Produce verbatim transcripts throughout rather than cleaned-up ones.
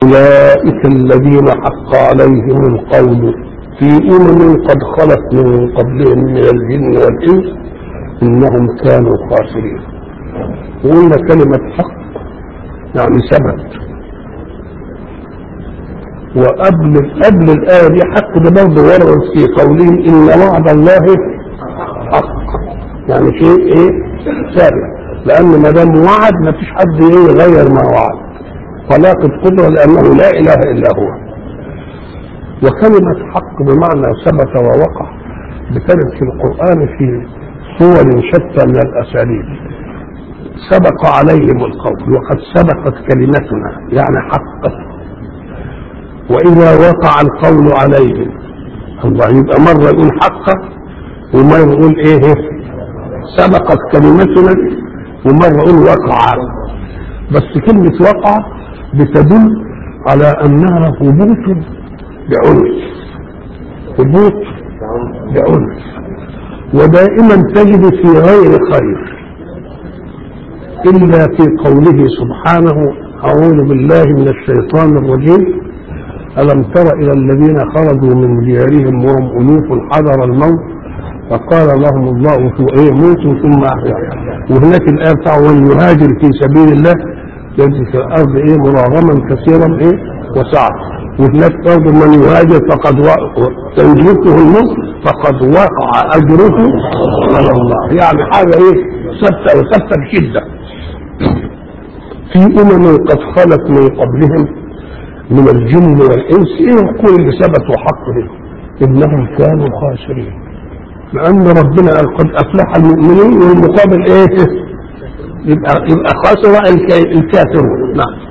أولئك الذين حق عليهم القول في أمم قد خلت من قبلهم من الجن والإنس إنهم كانوا خاسرين. وقلنا كلمة حق يعني ثبت، وقبل قبل الآية دي حق ده برضه ورد في قولهم إن وعد الله حق، يعني شيء إيه ثابت، لأن ما دام وعد ما فيش حد إيه يغير ما وعد، فلاقد قدرة لأنه لا إله إلا هو. وكلمة حق بمعنى ثبت ووقع بترد في القرآن في صور شتى من الأساليب. سبق عليهم القول وقد سبقت كلمتنا يعني حق. وإذا وقع القول عليهم الله يبقى مرة يقول حق ومرة يقول إيه سبقت كلمتنا ومرة يقول وقع. بس كلمة وقع بتدل على أنها هبوط بعنف، هبوط بعنف، ودائما تجد في غير خير إلا في قوله سبحانه أعوذ بالله من الشيطان الرجيم ألم تر إلى الذين خرجوا من ديارهم وهم ألوف حذر الموت فقال لهم الله في إيه موتوا ثم أحيا. وهناك الآية بتاع ومن يهاجر في سبيل الله يجد في الأرض إيه مراغما كثيرا إيه وسعة. وهناك برضه من يهاجر فقد تنجبته الموت فقد وقع أجره على الله، يعني حاجة إيه ثابتة وثابتة بشدة. في أمم قد خلت من قبلهم من الجن والإنس إيه يقول اللي ثبت وحقه إنهم كانوا خاسرين، لأن ربنا قد أفلح المؤمنين والمقابل إيه يبقى يبقى خاسر الكافرون. نعم.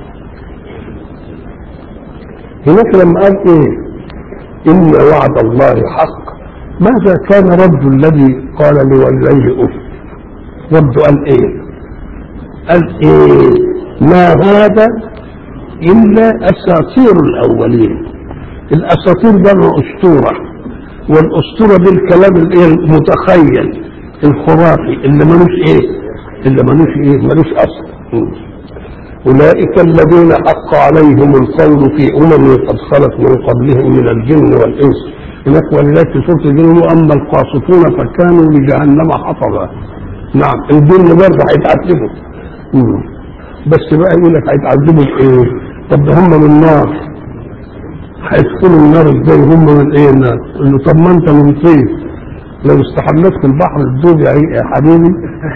هناك لما قال إيه إن وعد الله حق ماذا كان رد الذي قال لوليه أف؟ رد قال إيه؟ قال إيه ما هذا إلا أساطير الأولين. الأساطير ده أسطورة، والأسطورة دي الكلام المتخيل الخرافي اللي ملوش إيه اللي ملوش إيه ملوش أصل. أولئك الذين حق عليهم القول في أمم قد خلت من قبلهم من الجن والإنس. هناك ولذلك في سورة الجن أما القاسطون فكانوا لجهنم حطبا. نعم الجن برضه هيتعذبوا، بس بقى يقول لك هيتعذبوا ايه؟ طب ده هم من النار، هيدخلوا النار ازاي هم من ايه النار؟ قال له طب ما انت من طيب لو استحملت في البحر الدوب يا حبيبي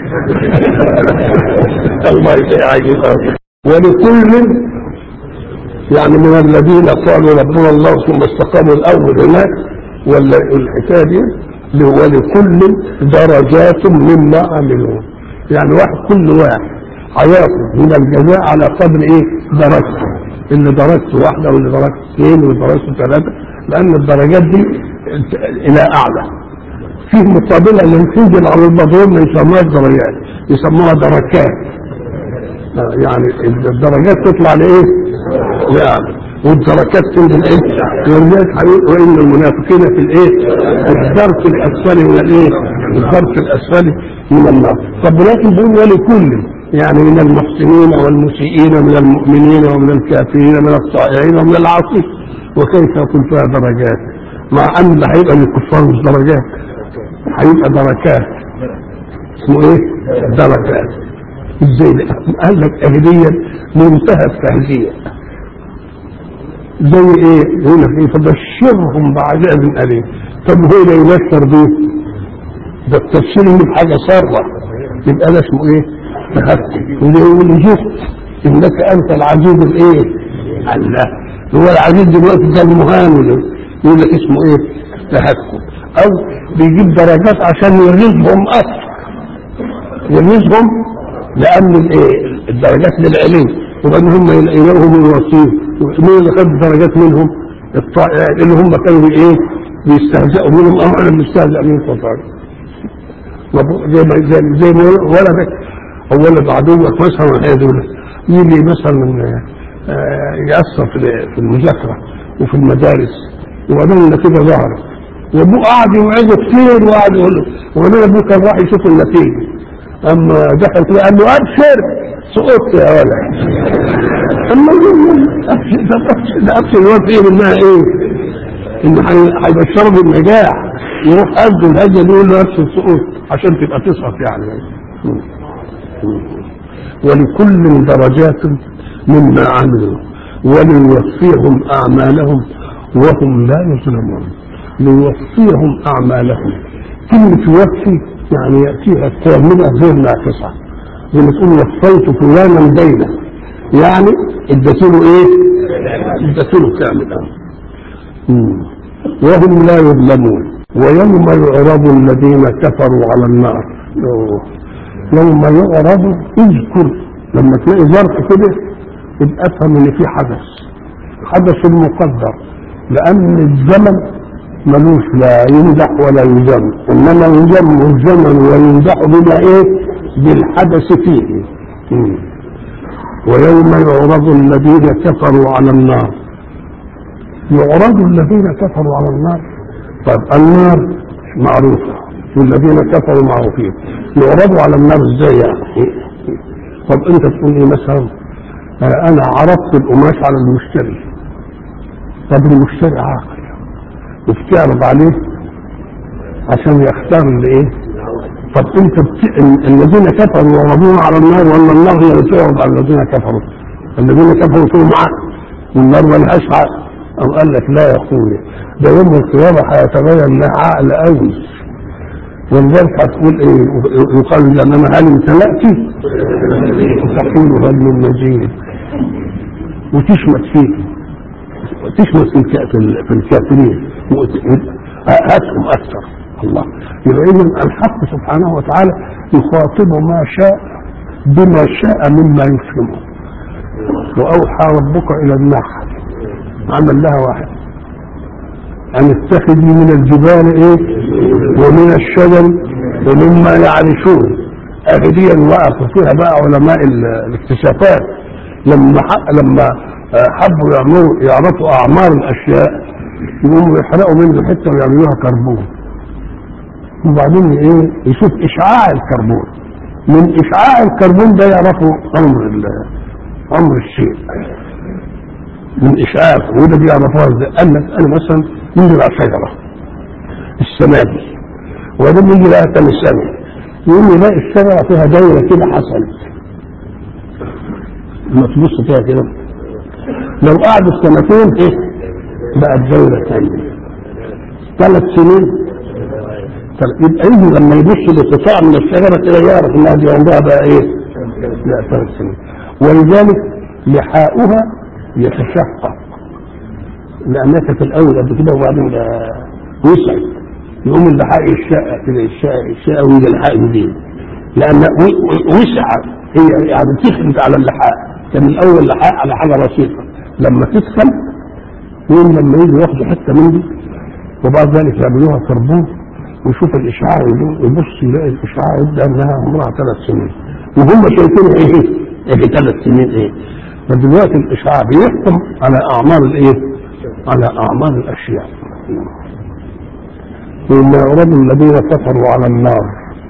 الله يسعدك. ولكل يعني من الذين قالوا ربنا الله ثم استقاموا الاول هناك ولا الحكايه دي ولكل درجات مما عملوا، يعني واحد كل واحد هياخد من الجزاء على قدر ايه درجته، اللي درجته واحده واللي درجته اثنين واللي درجته ثلاثه، لان الدرجات دي الى اعلى. فيه مقابله اللي تنزل على المضروب ما يسموها درجات، يسموها دركات، يعني الدرجات تطلع لايه؟ لاعلى، والدركات تنزل ايه؟ والناس وان المنافقين في الايه؟ الدرك الاسفل من الايه؟ الدرك الاسفل من النار. طب لكن بيقول ولكل يعني من المحسنين والمسيئين من المؤمنين ومن الكافرين من الطائعين ومن العاصين. وكيف يكون فيها درجات مع ان اللي هيبقى للكفار مش درجات، هيبقى دركات. اسمه ايه؟ دركات. ازاي؟ قال لك اهليا منتهى التهزيء. زي ايه؟ يقول لك ايه؟ فبشرهم بعذاب اليم. طب هو ده يبشر بيه؟ ده التبشير من حاجه ساره، يبقى ده اسمه ايه؟ تهكم. وده يقول شفت انك انت العزيز الايه؟ الله. هو العزيز دلوقتي ده المهان، يقول لك اسمه ايه؟ تهكم. او بيجيب درجات عشان يغيظهم اكثر، يغيظهم لان الايه؟ الدرجات للعلم، وبان هم يلاقوهم الوصيف. مين اللي خد درجات منهم؟ الطائع اللي هم كانوا ايه؟ بيستهزئوا منهم، او احنا بنستهزئ منهم فقط. زي ما زي, زي ما ولدك او ولد عدوك مثلا هي دول يجي مثلا يأثر في المذاكره وفي المدارس، وبعدين النتيجه ظهرت وابوه قعد يوعظه كتير وقعد يقول له، وبعدين ابوه كان راح يشوف النتيجه، اما دخل كده قال له ابشر سقطت يا ولد. ده أكثر الوقت فيه منها إيه؟ إنه هيبشره بالنجاح، يروح قد الهجة دي يقول له نفس السقوط عشان تبقى تسقط يعني. ولكل درجات مما عملوا وليوفيهم أعمالهم وهم لا يظلمون. ليوفيهم أعمالهم، كلمة يوفي يعني يأتيها كاملة غير ناقصة، زي ما تقول وفيت فلانا دينا، يعني اديته ايه؟ اديته كاملة. وهم لا يظلمون. ويوم يعرض الذين كفروا على النار، يوم يعرض اذكر لما تلاقي ظرف كده يبقى افهم ان في حدث، حدث مقدر، لان الزمن ملوش لا يمدح ولا يذم، انما يذم الزمن ويمدح بما ايه؟ بالحدث فيه. مم. ويوم يعرض الذين كفروا على النار، يعرض الذين كفروا على النار. طيب النار معروفة والذين كفروا معروفين، يعرضوا على النار ازاي يعني؟ طب انت تقول ايه مثلا؟ آه انا عرضت القماش على المشتري، طب المشتري عاقل وبتعرض عليه عشان يختار الايه؟ طب انت بت... الذين كفروا يعرضون على النار ولا النار هي اللي تعرض على الذين كفروا؟ الذين كفروا فيهم عقل والنار ملهاش عقل. أو قال لك لا يا اخويا، ده يوم القيامة هيتبين لها عقل قوي، ولذلك هتقول ايه؟ يقال لأنما هل امتلأت؟ تقول هل من مزيد، وتشمت فيه وتشمت في الكافرين هاتهم أكثر. الله يبقى إذن الحق سبحانه وتعالى يخاطب ما شاء بما شاء مما يفهمه. وأوحى ربك إلى النحل، عمل لها واحد أن اتخذي من الجبال إيه ومن الشجر ومما يعرشون. أهديا وقفوا فيها بقى علماء الاكتشافات لما لما حبوا يعملوا يعرفوا أعمار الأشياء، يقوموا يحرقوا منه حتة ويعملوها كربون، وبعدين إيه يشوف إشعاع الكربون، من إشعاع الكربون ده يعرفوا عمر عمر الشيء من إشعاع. وده بيعرفوها ازاي؟ قال لك أنا مثلا ينزل على شجرة السنة دي وبعدين يجي لها ثاني سنة يقول لي لا الشجرة فيها دايرة كده حصلت، لما تبص فيها كده لو قعدت سنتين ايه بقت دايرة ثانية، ثلاث سنين يبقى يجي لما يبص لقطاع من الشجرة كده يعرف انها دي عندها بقى ايه؟ لا ثلاث سنين. ولذلك لحاؤها يتشقق لأنها كانت الأول قبل كده وبعدين وسع، يقوم اللحاء الشقة كده الشقة الشقة ويجي اللحاء جديد لأن وسع، هي يعني تخلط على اللحاء، كان الأول لحاء على حاجة بسيطة، لما تدخل يقوم لما يجي ياخدوا حتة من دي وبعد ذلك يعملوها كربون ويشوف الإشعاع يبص يلاقي الإشعاع يبدأ أنها عمرها ثلاث سنين وهم شايفين إيه؟ إيه ثلاث سنين إيه؟ فدلوقتي الإشعاع بيحكم على أعمار الإيه؟ على أعمار الأشياء. وإن يعرض الذين كفروا على النار.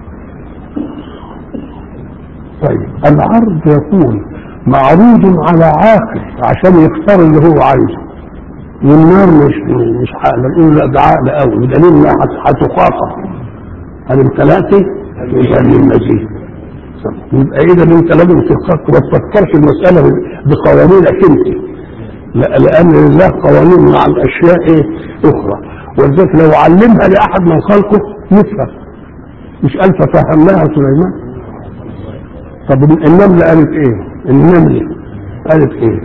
طيب العرض يكون معروض على عاقل عشان يختار اللي هو عايزه، والنار مش مش عقل، نقول لا ده عقل قوي بدليل انها هتخاطب هل امتلأتي؟ يبقى من المزيد. يبقى اذا انت لازم تفكر ما تفكرش المساله بقوانينك انت، لا لان الله قوانين مع الاشياء ايه اخرى، ولذلك لو علمها لاحد من خلقه يفهم. مش قال ففهمناها سليمان؟ طب النمله قالت ايه؟ النمله قالت ايه؟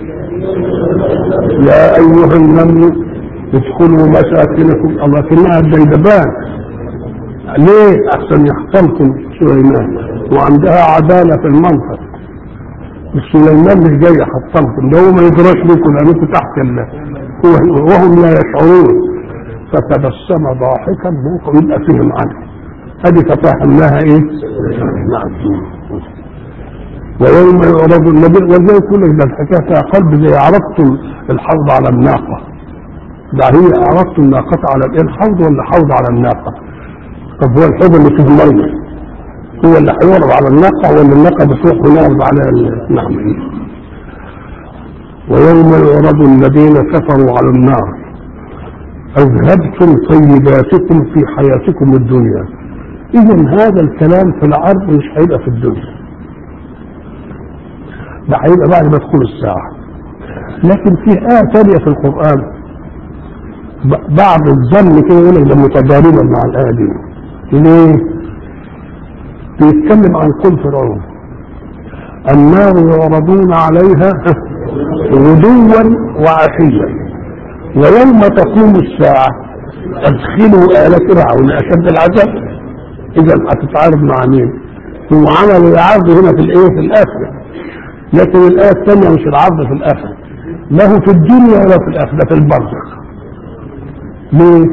يا ايها النمل ادخلوا مساكنكم، الله كلها الديدبان ليه؟ احسن يحتمكم سليمان وعندها عداله في المنطق. سليمان مش جاي يحطمكم، ده هو ما يدراش بكم لانكم تحت الله وهم لا يشعرون. فتبسم ضاحكا بوقع يبقى فيهم عنه، هذه تفهمناها ايه؟ نعم. ويوم يعرض النبي وزي كل ده الحكايه فيها قلب، زي عرضتم الحوض على الناقه، ده هي عرضتم الناقه على الايه؟ الحوض ولا حوض على الناقه؟ طب هو الحوض اللي فيه الميه هو اللي هيعرض على الناقه ولا الناقه بتروح ونعرض على النعم؟ ويوم يعرض الذين كفروا على النار أذهبتم طيباتكم في حياتكم الدنيا. إذن هذا الكلام في العرض مش هيبقى في الدنيا، ده هيبقى بعد ما تدخل الساعة. لكن في آية ثانية في القرآن بعض الظن كده يقول لك ده متضاربا مع الآية دي. ليه؟ بيتكلم عن قول فرعون النار يعرضون عليها غدوا وعشيا ويوم تقوم الساعة أدخلوا آل فرعون أشد العذاب. إذا هتتعارض مع مين؟ هو عمل العرض هنا في الإيه؟ في الآخرة، لكن الآية الثانية مش العرض في الآخرة، لا هو في الدنيا ولا في الآخرة، في البرزخ. ليه؟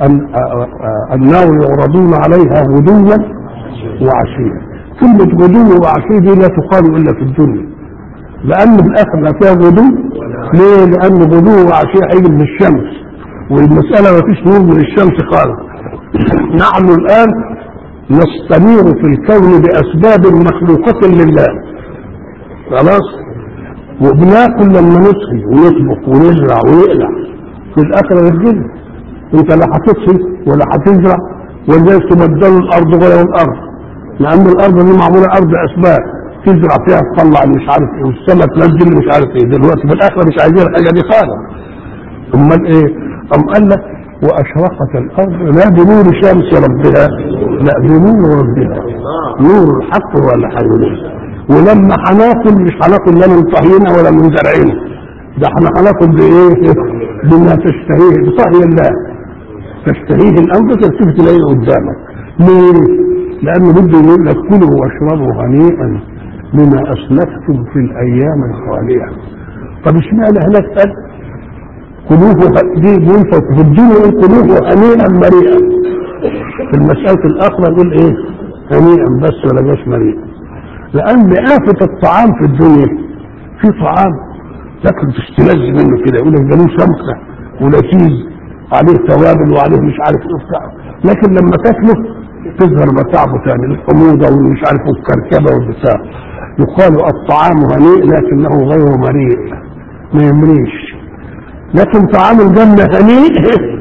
النار يعرضون عليها غدوا وعشيا. كلمة غدو وعشيا دي لا تقال إلا في الدنيا، لأن الآخرة لا فيها غدو. ليه؟ لأن غدو وعشيا هيجي من الشمس، والمسألة ما فيش نور من الشمس خالص. نحن الآن نستنير في الكون بأسباب مخلوقة لله، خلاص، وبناكل لما نصحي ونطبخ ونزرع ونقلع. في الآخرة والجنة انت لا هتصحي ولا هتزرع ولا تبدل الأرض غير الأرض، لأن الأرض دي معمولة أرض أسباب تزرع فيها تطلع مش عارف ايه، والسماء تنزل مش عارف ايه. دلوقتي في الآخرة مش عايزين الحاجة دي خالص. أمال ايه؟ أم قال لك وأشرقت الأرض لا بنور شمس ربها، لا بنور ربها، نور الحق هو اللي هيولد. ولما هناكل مش هناكل لا من طهينا ولا من زرعنا، ده احنا هناكل بايه؟ بما تشتهيه، بطهي الله تشتهيه الأرض تلتفت تلاقيه قدامك. ليه؟ لأنه بده يقول لك كلوا واشربوا هنيئا بما أسلفتم في الأيام الخالية. طب اشمعنى هناك قال كلوه دي منفق في الدنيا يقول كلوه هنيئا مريئا، في المسألة الآخرة يقول ايه؟ هنيئا بس ولا جاش مريئا. لأن آفة الطعام في الدنيا في طعام لكن تستلذ منه كده، يقول لك ده له سمكة ولذيذ عليه توابل وعليه مش عارف ايه بتاع، لكن لما تاكله تظهر متاعبه تاني، الحموضة ومش عارف الكركبة والبتاع. يقال الطعام هنيء لكنه غير مريء، ما يمريش. لكن طعام الجنة هنيء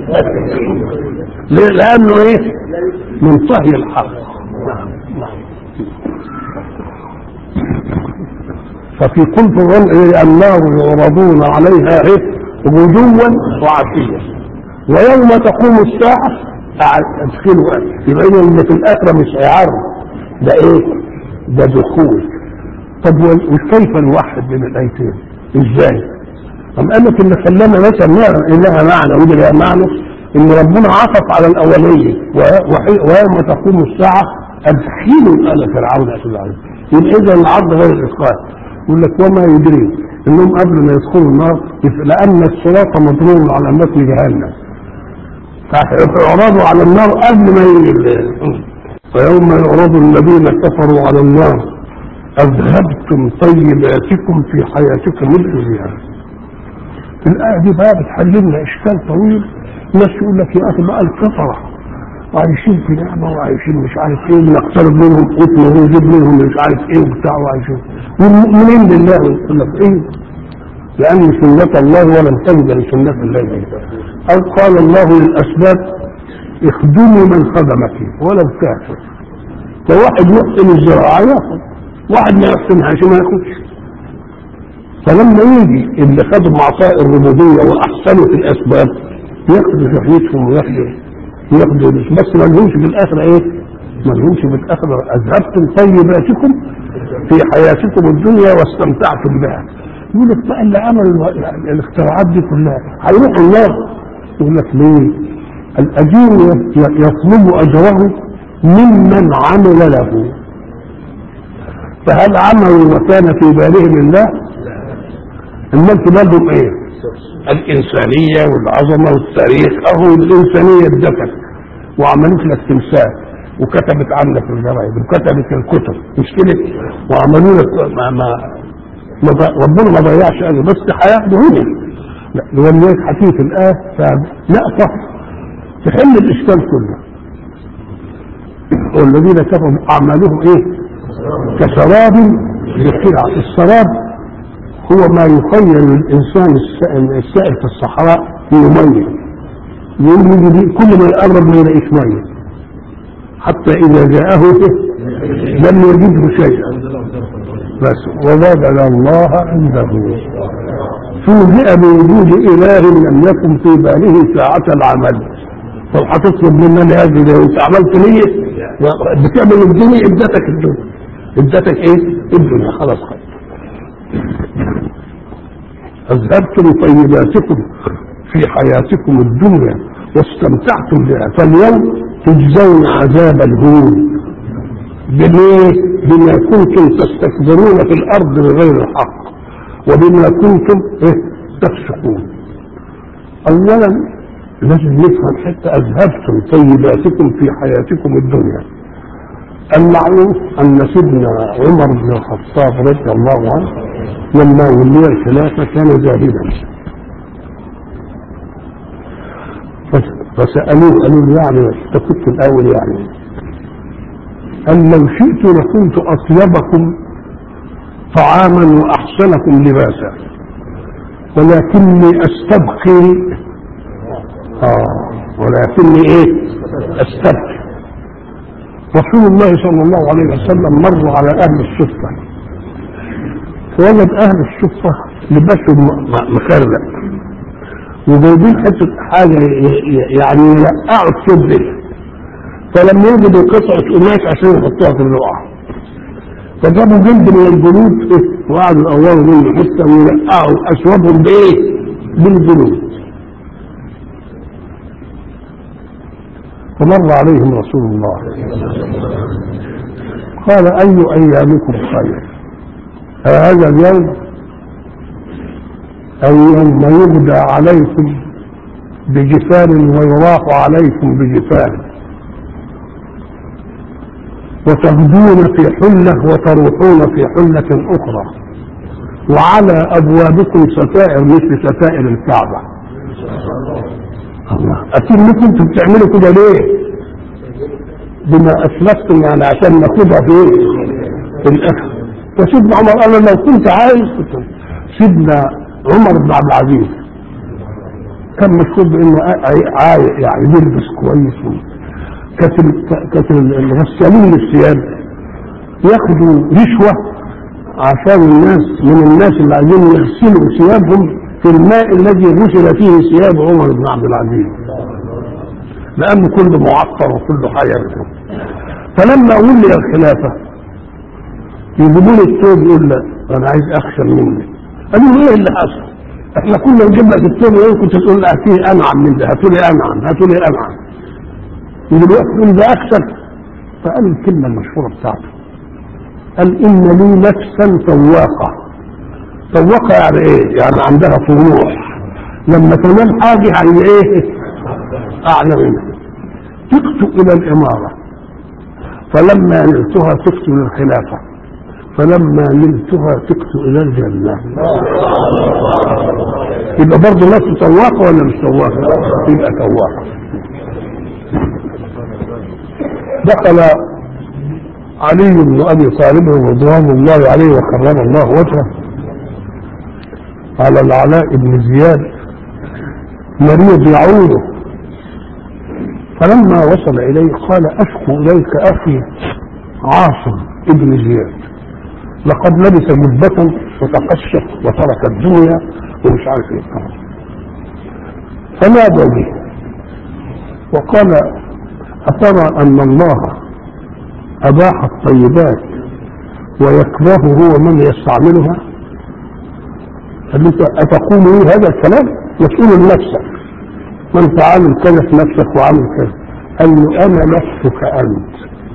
لأنه ايه؟ منتهي الحق. ففي كل فرع النار يعرضون عليها ايه؟ غدوا وعشيا ويوم تقوم الساعة ادخلوا. يبقى اللي في الآخرة مش هيعرض، ده ايه؟ ده دخول. طب وكيف نوحد بين الآيتين؟ ازاي؟ أم قال لك اللي خلانا مثلا نعلم انها معنى ودي لها معنى ان ربنا عطف على الأولية ويوم تقوم الساعة ادخلوا آل فرعون أشد العذاب. يبقى إذا العرض غير الإدخال. يقول لك وما يدري انهم قبل ما يدخلوا النار، لأن الصراط مضروب على متن جهنم، فيعرضوا على النار قبل ما يجي. ويوم يعرض الذين كفروا على النار أذهبتم طيباتكم في حياتكم الدنيا. الآية دي بقى بتحل لنا إشكال طويل. الناس يقول لك يا أخي بقى الكفرة وعايشين في نعمة وعايشين مش عارف ايه، نقترب منهم قتل ونجيب منهم مش عارف ايه وبتاع وعايشين، والمؤمنين بالله يقول لك ايه؟ لأن سنة الله ولم تجد لسنة الله. أو قال الله للأسباب اخدموا من خدمك ولو كافر. فواحد يحسن الزراعة ياخد، واحد ما يحسنهاش ما ياخدش. فلما يجي اللي خدوا معطاء الربوبية وأحسنوا في الأسباب ياخدوا شهيتهم وياخدوا ياخدوا بس ما لهمش في الآخرة ايه؟ ما لهمش في الآخرة. أذهبتم طيباتكم في حياتكم الدنيا واستمتعتم بها. يقول لك بقى اللي عملوا الاختراعات دي كلها هيروحوا النار. يقول لك ليه؟ الأجير يطلب أجره ممن عمل له، فهل عملوا وكان في بالهم الله؟ امال في بالهم ايه؟ الإنسانية والعظمة والتاريخ. أهو الإنسانية اتذكرت وعملت لك تمثال وكتبت عنك الجرايد وكتبت الكتب مش كده، وعملوا لك ما ما ربنا ما ضيعش أجل بس هياخدوا هنا. لا ولذلك حكيت الآية فنقطة تحل الإشكال كله. والذين كفروا أعمالهم إيه؟ كسراب بقيعة. السراب هو ما يخيل الإنسان السائر في الصحراء في مية، يقول كل ما يقرب ما يلاقيش مية حتى إذا جاءه لم يجده شيئا بس ووجد الله عنده فوجئ بوجود إله لم يكن في باله ساعة العمل. طب هتطلب مننا هذه لو انت عملت نية بتعمل الدنيا ادتك الدنيا ادتك ايه الدنيا خلاص خلاص. اذهبتم طيباتكم في حياتكم الدنيا واستمتعتم بها فاليوم تجزون عذاب الهون بما كنتم تستكبرون في الارض بغير الحق وبما كنتم تفسقون. اولا لازم نفهم حتى اذهبتم طيباتكم في حياتكم الدنيا. المعروف ان سيدنا عمر بن الخطاب رضي الله عنه لما ولي الخلافه كان زاهدا فسالوه قالوا له يعني انت كنت الاول يعني قال لو شئت لكنت اطيبكم طعاما واحسنكم لباسا ولكني استبقي آه ولكني ايه استبقي. رسول الله صلى الله عليه وسلم مر على اهل الصفه فوجد اهل الصفه لباسهم مخرق وجايبين حته حاجه يعني يلقعوا الثوب، فلم يجدوا قطعه قماش عشان يحطوها في اللقعه فجابوا جلد من الجلود إيه؟ وقعدوا يقوروا منه حته ويلقعوا اثوابهم بايه؟ بالجلود. فمر عليهم رسول الله قال اي ايامكم خير هذا اليوم او يوم يبدى عليكم بجفان ويراح عليكم بجفان وتغدون في حله وتروحون في حله اخرى وعلى ابوابكم ستائر مثل ستائر الكعبه. الله اكيد انكم انتم بتعملوا كده ليه؟ بما اسلفتم يعني عشان ناخدها في في الاخر. فسيدنا عمر قال لو كنت عايز كنت سيدنا عمر بن عبد العزيز كان مشهور بانه عايز يعني يلبس كويس. كانت كانت الغسالين للثياب ياخدوا رشوه عشان الناس من الناس اللي عايزين يغسلوا ثيابهم في الماء الذي غسل فيه ثياب عمر بن عبد العزيز لانه كله معطر وكله حياته. فلما ولي الخلافه يجيبوا لي الثوب يقول لا انا عايز اخشى مني. قالوا له ايه اللي حصل؟ احنا كنا نجيب لك الثوب وايه كنت تقول لا فيه انعم من ده هاتوا لي انعم هاتوا لي انعم ودلوقتي تقول ده اكثر. فقال الكلمه المشهوره بتاعته قال ان لي نفسا طواقه. طواقه يعني ايه؟ يعني عندها طموح لما تنام حاجه هي ايه؟ اعلى منها. تكتب الى الاماره فلما نلتها تكتب للخلافه فلما نلتها تكتب الى الجنه. يبقى برضه نفس طواقه ولا مش طواقه؟ يبقى طواقه. دخل علي بن ابي طالب رضوان الله عليه وكرم الله وجهه على العلاء بن زياد مريض يعوده فلما وصل اليه قال اشكو اليك اخي عاصم ابن زياد لقد لبس جبة وتقشف وترك الدنيا ومش عارف ايه. فنادى به وقال أترى أن الله أباح الطيبات ويكره هو من يستعملها؟ أتقول لي هذا الكلام؟ مسؤول لنفسك من فعل كذا في نفسك وعمل كذا. قال له أنا نفسك أنت.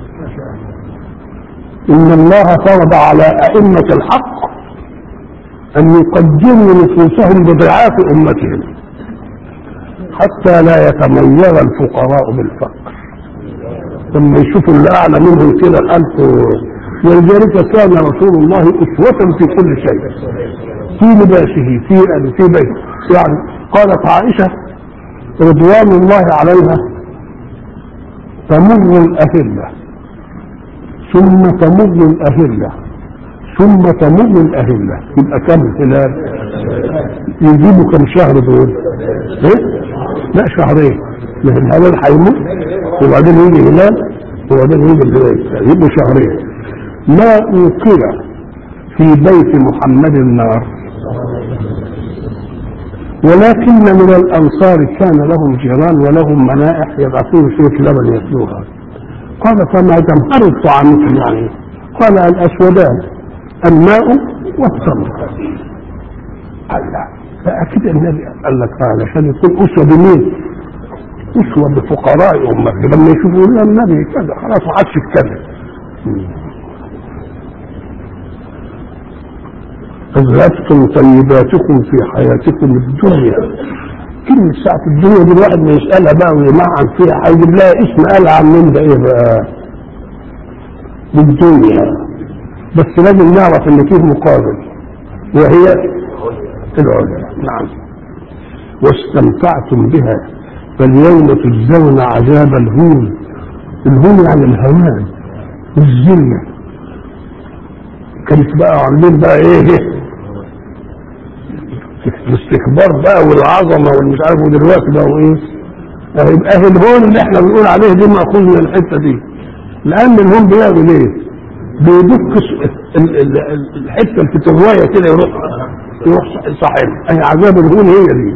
إن الله فرض على أئمة الحق أن يقدموا نفوسهم بضعاف أمتهم حتى لا يتميز الفقراء بالفقر. لما يشوفوا اللي اعلى منهم كده الف. ولذلك كان رسول الله اسوة في كل شيء في لباسه في في بيته. يعني قالت عائشة رضوان الله عليها تمر الأهلة ثم تمر الأهلة ثم تمر الأهلة، يبقى كم هلال؟ يجيبوا كم شهر دول؟ ايه؟ لا شهرين، لأن الهلال هيموت وبعدين يجي هلال وبعدين يجي الهلال، يبقوا شهرين. ما أوقد في بيت محمد النار، ولكن من الأنصار كان لهم جيران ولهم منائح يبعثون شيء لبن يتلوها. قال فما جمهر طعامكم يعني؟ قال الأسودان الماء والتمر. قال لا، فأكيد النبي قال لك علشان يكون أسوة بمين؟ أسوة بفقراء أمته، لما يشوفوا لنا النبي كذا خلاص ما عادش يتكلم. أذهبتم طيباتكم في حياتكم الدنيا. كلمة ساعة الدنيا دي الواحد ما يسألها بقى ويمعن فيها، هيجيب لها اسم قال عن من ده ايه بقى؟ بالدنيا. بس لازم نعرف ان فيه مقابل وهي العليا. نعم. واستمتعتم بها فاليوم تجزون عذاب الهون. الهون يعني الهوان والذلة. كانت بقى عاملين بقى ايه؟ الاستكبار بقى والعظمه والمش عارف، ودلوقتي بقوا ايه؟ يبقى اهل الهون اللي احنا بنقول عليه دي مأخوذ من الحته دي، لان الهون بيعمل ايه؟ بيدك الحته الفتويه كده يروح يروح صاحب. اي عذاب الهون هي دي.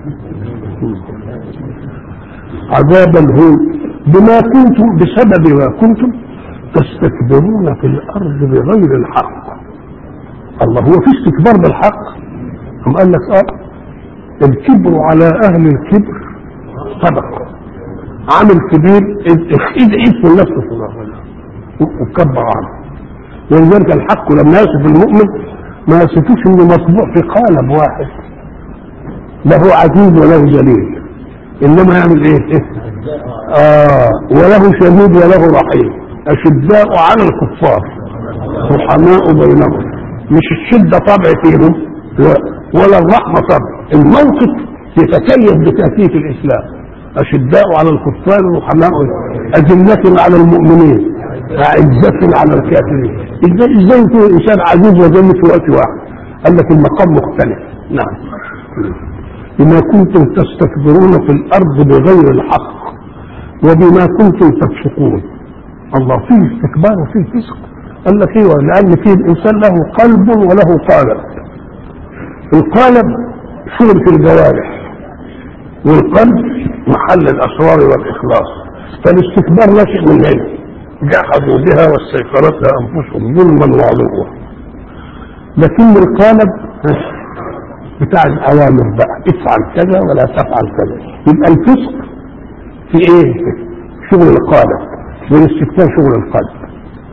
عذاب الهون بما كنتم، بسبب ما كنتم تستكبرون في الارض بغير الحق. الله، هو في استكبار بالحق؟ هم قال لك اه الكبر على اهل الكبر صدقه. عامل كبير ايد ايد في النفس وكبر عنه. ولذلك الحق لما يصف المؤمن ما يصفوش انه مطبوع في قالب واحد، له عزيز وله جليل، انما يعمل ايه؟ اه وله شديد وله رحيم. اشداء على الكفار رحماء بينهم. مش الشده طبع فيهم ولا الرحمة طبعا، الموقف يتكيف بتأسيس الإسلام. أشداء على الكفار رحماء أذلة على المؤمنين أعزة على الكافرين. إزاي إزاي يكون الإنسان عزيز وذل في وقت واحد؟ قال لك المقام مختلف. نعم. بما كنتم تستكبرون في الأرض بغير الحق وبما كنتم تفسقون. الله، فيه استكبار وفيه فسق. قال لك ايوه، لأن فيه الإنسان له قلب وله قالب. القالب شغل في الجوارح، والقلب محل الاسرار والاخلاص. فالاستكبار لا شيء من هنا، جحدوا بها واستيقنتها انفسهم ظلما وعلوا. لكن القالب بتاع الاوامر بقى، افعل كذا ولا تفعل كذا. يبقى الفسق في ايه؟ شغل القالب، والاستكبار شغل القلب.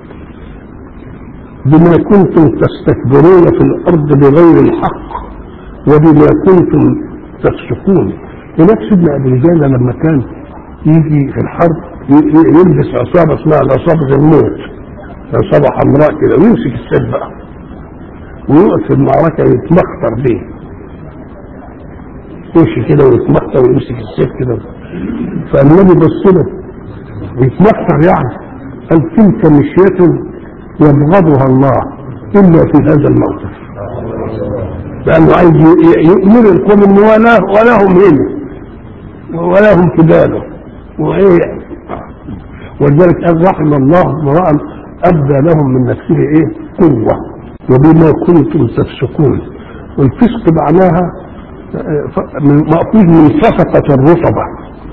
بما كنتم تستكبرون في الارض بغير الحق وبما كنتم تفسقون. هناك سيدنا ابو رجاله لما كان يجي في الحرب يلبس عصابه اسمها عصابه الموت، عصابه حمراء كده، ويمسك السيف بقى ويقف في المعركه يتمخطر بيه، يمشي كده ويتمخطر ويمسك السيف كده. فالنبي بص له يتمخطر يعني، قال تلك مشية يبغضها الله الا في هذا الموقف، لانه عايز يؤمر القوم انه ولا ولا هم هنا ولا هم كباله وايه. ولذلك قال رحم الله امرأ ابدى لهم من نفسه ايه؟ قوه. وبما كنتم تفسقون. والفسق معناها مأخوذ من فسقة الرطبة.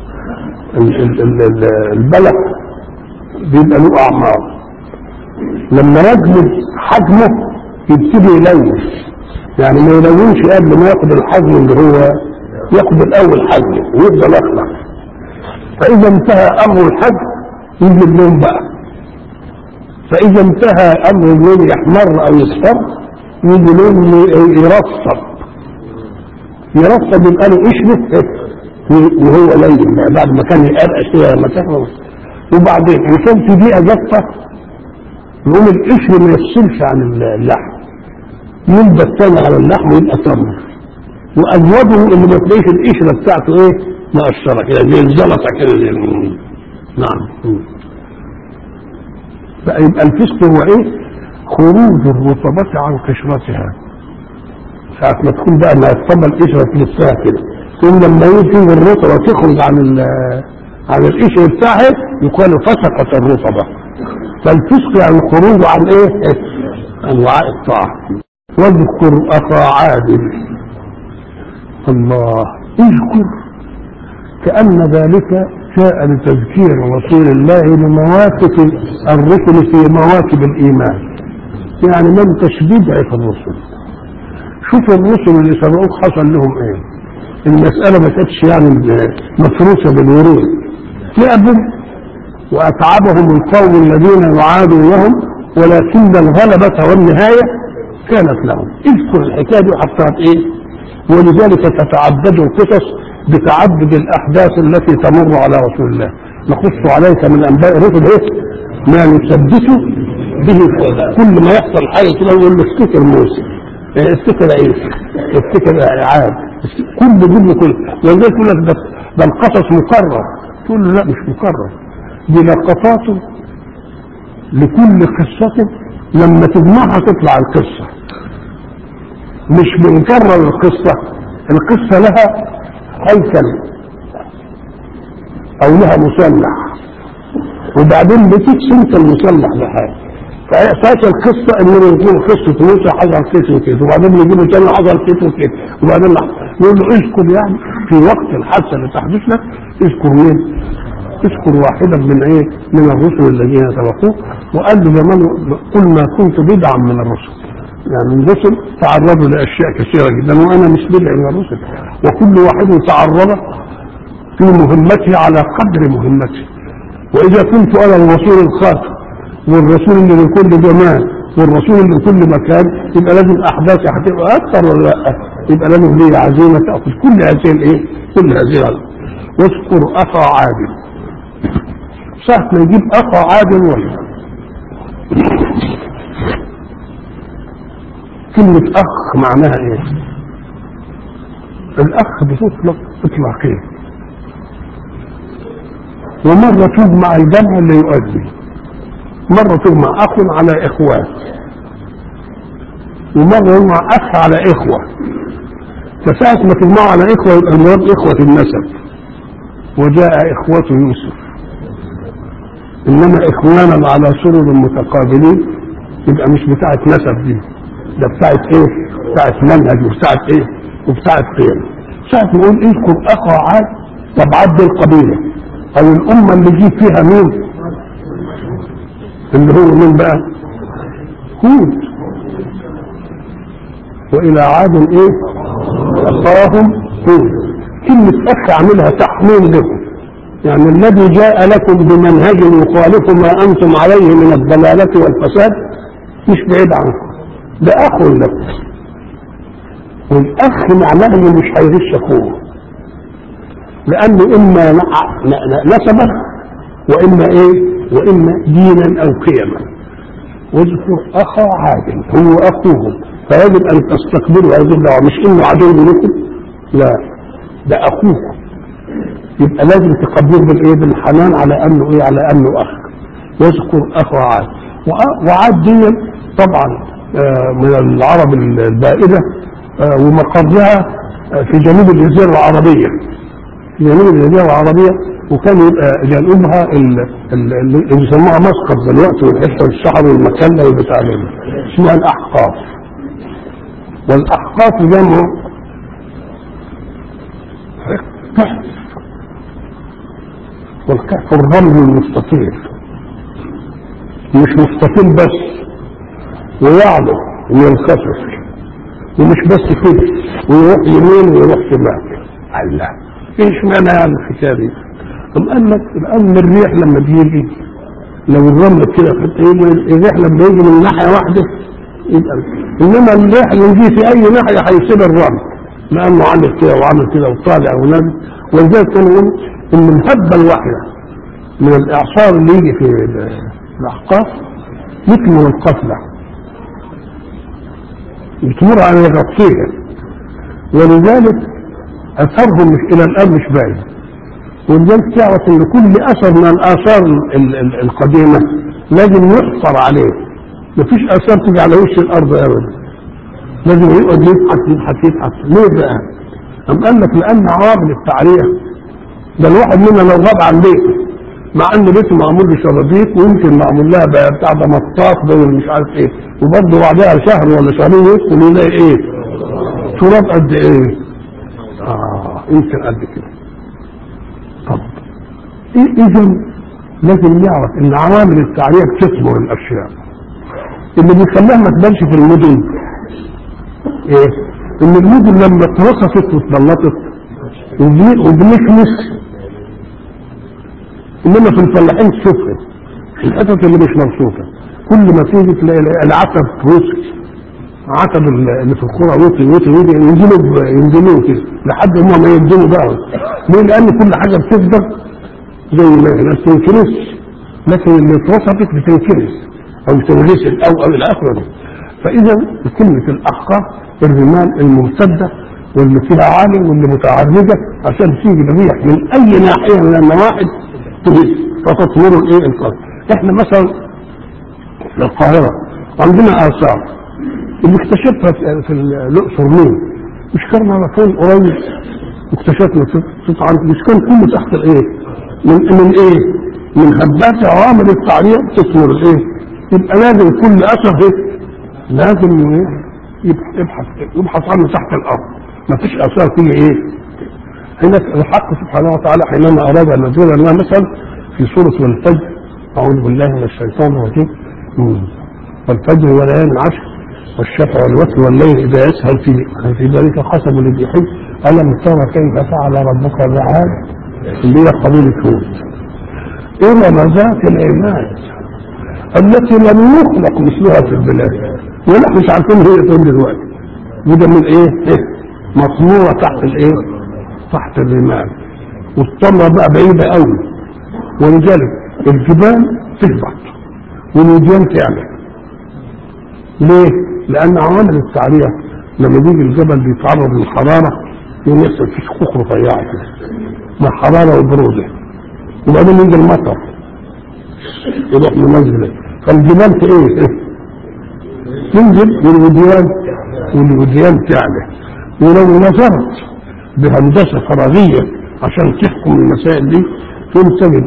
البلد بيبقى له اعمار، لما يجمد حجمه يبتدي يلوث، يعني ما يلونش قبل ما ياخد الحجم اللي هو ياخد الاول حجمه ويفضل اخضر. فاذا انتهى امر الحجم يجي اللون بقى، فاذا انتهى امر اللون يحمر او يصفر يجي لون يرصد. يرصد يبقى له قشره وهو لين بعد ما كان يقرقش كده لما تخلص. وبعدين يكون في دقيقه جافه يقوم القشر ما يفصلش عن اللحم، يلبس تاني على اللحم ويبقى تمر. وازواجه اللي ما تلاقيش القشره بتاعته ايه؟ مقشره كده زي الزلطه كده زي. نعم. فيبقى الفسق هو ايه؟ خروج الرطبة عن قشرتها. ساعة ما تكون بقى ما الطبة القشرة في لسها كده، ثم لما يجي الرطبة تخرج عن عن القشر بتاعها يقال فسقت الرطبة. فالفسق يعني الخروج عن ايه؟ انواع الطاعة. واذكر اخا عاد. الله، اذكر كأن ذلك جاء لتذكير رسول الله بمواقف الرسل في مواكب الإيمان. يعني ما انتش بدع في الرسل. شوف الرسل اللي سبقوك حصل لهم ايه. المسألة ما كانتش يعني مفروسة بالورود، تعبوا وأتعبهم القوم الذين يعادوا لهم، ولكن الغلبة والنهاية كانت لهم. اذكر الحكاية دي حتى ايه. ولذلك تتعدد القصص بتعدد الأحداث التي تمر على رسول الله. نقص عليك من أنباء الرسل ايه ما نثبت به. كل ما يحصل حاجة كده يقول له افتكر موسى، افتكر عيسى، افتكر عاد، كل جمله كل. ولذلك يقول لك ده ده القصص مكرر. تقول له لا مش مكرر، دي لقطات لكل قصة لما تجمعها تطلع القصة. مش بنكرر القصة، القصة لها هيكل او لها مسلح، وبعدين بتكسنت المسلح بحاجة. فأساس القصة انه يكون قصة موسى حصل كده وكده، وبعدين يجيبوا تاني حصل كده وكده، وبعدين يقول له اذكر يعني في وقت الحادثة اللي تحدث لك اذكر مين؟ اذكر واحدا من ايه؟ من الرسل الذين سبقوه. وقال له زمان قل ما كنت بدعا من الرسل. يعني الرسل تعرضوا لاشياء كثيرة جدا، وانا مش بدع من الرسل، وكل واحد تعرض في مهمته على قدر مهمته. واذا كنت انا الرسول الخاتم والرسول اللي من كل زمان والرسول اللي من كل مكان، يبقى لازم احداثي هتبقى اكثر ولا لا؟ يبقى لازم لي عزيمه تاخذ كل هذه الايه؟ كل هذه. واذكر اخا عاد. سهل ما يجيب اخا عاد ولا كلمه اخ معناها ايه؟ الاخ بتطلق اطلاقين، ومره تجمع الجمع اللي يؤدي، مرة تجمع أخ على إخوات، ومرة يجمع أخ على إخوة. فساعة ما تجمعوا على إخوة يبقى المراد إخوة النسب، وجاء إخوة يوسف. إنما إخوانا على سرر متقابلين يبقى مش بتاعة نسب دي، ده بتاعة إيه؟ بتاعة منهج وبتاعة إيه؟ وبتاعة قيم. ساعة ما نقول اذكر أخا عاد، طب عاد القبيلة أو الأمة اللي جيب فيها مين؟ اللي هو من بقى هود. والى عاد ايه اخاهم هود. كلمة اخ عملها تحميل لكم، يعني الذي جاء لكم بمنهج يخالف ما انتم عليه من الضلالة والفساد مش بعيد عنكم، ده اخ لكم. والاخ معناه انه مش هيغش اخوه، لانه اما نسبا واما ايه وإما دينا أو قيما. واذكر أخا عاد هو أخوهم، فيجب أن تستقبلوا هذه الدعوة، مش إنه عدو لكم، لا ده أخوكم، يبقى لازم تقبلوه بالإيه؟ بالحنان، على أنه إيه؟ على أنه أخ. واذكر أخا عاد. وعاد دي طبعا من العرب البائدة، ومقرها في جنوب الجزيرة العربية، في جنوب الجزيرة العربية، وكان يبقى جنوبها اللي بيسموها مسقط دلوقتي، والحته والشعر والمكان والبتاع ده اسمها الاحقاف. والاحقاف جمع كهف، والكهف الرمل المستطيل، مش مستطيل بس ويعلو وينخفض، ومش بس كده ويروح يمين ويروح شمال. الله، ايش معنى يعني الحكايه دي؟ طب قال لك الان الريح لما بيجي لو الرمل كده الريح لما يجي من ناحيه واحده يبقى، انما الريح اللي يجي في اي ناحيه هيسيب الرمل، لانه عامل كده وعامل كده وطالع ونازل. ولذلك كانوا يقولوا ان الهبه الواحده من الاعصار اللي يجي في الاحقاف يكمل القفله، بتمر على يغطيها، ولذلك اثرهم مش الى الان مش باين. ولذلك تعرف ان كل اثر من الاثار القديمه لازم يحفر عليه، مفيش اثار تيجي على وش الارض ابدا، لازم يقعد يبحث يبحث يبحث. ليه بقى؟ أم قال لك لان عوامل التعريه، ده الواحد منا لو غاب عن بيته مع ان بيته معمول بشبابيك ويمكن معمول لها بقى بتاع ده مطاط ده مش عارف ايه، وبرضه بعدها شهر ولا شهرين يدخل يلاقي ايه؟ تراب قد ايه؟ اه يمكن قد كده. طب ايه اذا لازم نعرف ان عوامل التعريه بتثمر الاشياء. اللي بيخليها ما تبانش في المدن ايه؟ ان المدن لما اترصفت واتبلطت وبنكنس، انما في الفلاحين تشوفها الحتت اللي مش مرصوفه كل ما تيجي تلاقي العتب وسط، عتب اللي في القرى وطي وطي وطي ينزلوا ينزلوا كده لحد هم ما ينزلوا بقى. ليه؟ لان كل حاجه بتفضل زي ما هي ما بتنكنسش، لكن اللي اترصفت بتنكنس او تنغسل او او الى اخره. فاذا كلمه الاحقاف الرمال المرتده واللي فيها عالي واللي متعرجه عشان تيجي الريح من اي ناحيه من النواحي تهز فتطور الايه القصر. احنا مثلا في القاهره عندنا اثار اللي اكتشفها في الاقصر مين؟ مش كان معرفون قريب اكتشفنا تطعن مش كان كله تحت الايه؟ من من ايه؟ من هبات عوامل التعريه تثمر الايه؟ يبقى لازم كل اثر ايه؟ لازم يبحث يبحث عنه تحت الارض، ما فيش اثار فيه ايه؟ هنا الحق سبحانه وتعالى حينما اراد ان يقول لنا مثلا في سوره الفجر، اعوذ بالله من الشيطان الرجيم، والفجر وليالي العشر والشفع والوتر والليل اذا يسهر في في ذلك قسم لذي حجر الم ترى كيف فعل ربك بعاد اللي هي قبيله هود ارم ذات العماد التي لم يخلق مثلها في البلاد ونحن مش عارفين هي فين دلوقتي، وده من ايه؟ ايه؟ مطموره تحت الايه؟ تحت الرمال، والطمره بقى بعيده قوي، ولذلك الجبال تهبط والوديان تعلى. ليه؟ لان عوامل التعريه لما بيجي الجبل بيتعرض للحراره يحصل فيه شقوق رفيعه كده مع حراره وبروده، وبعدين يجي المطر يروح منزل، فالجبال في ايه؟ تنزل والوديان والوديان تعلى. ولو نظرت بهندسه فراغيه عشان تحكم المسائل دي تنتج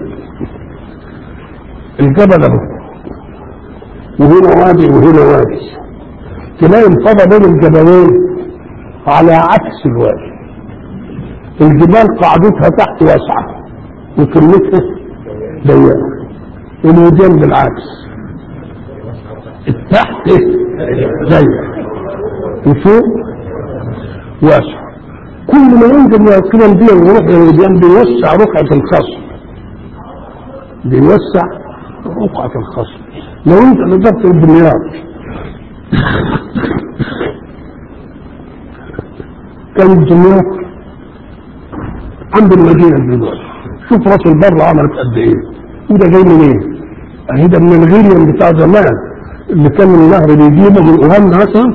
الجبل اهو وهنا وادي وهنا وادي، تلاقي انفضى بين الجبلين على عكس الوادي. الجبال قاعدتها تحت واسعه وكلمتها ضيقه، الوديان بالعكس التحت ضيق وفوق واسع. كل ما ينزل من القمم دي ويروح للوديان بيوسع رقعه الخصم، بيوسع رقعه الخصم. لو انت نظرت البنيات كان الدنيات عند المدينه دلوقتي شوف راس البر عملت قد ايه، وده جاي منين؟ ايه؟ اهي ده من الغيليوم بتاع زمان اللي كان النهر بيجيبه من اوهامنا مثلا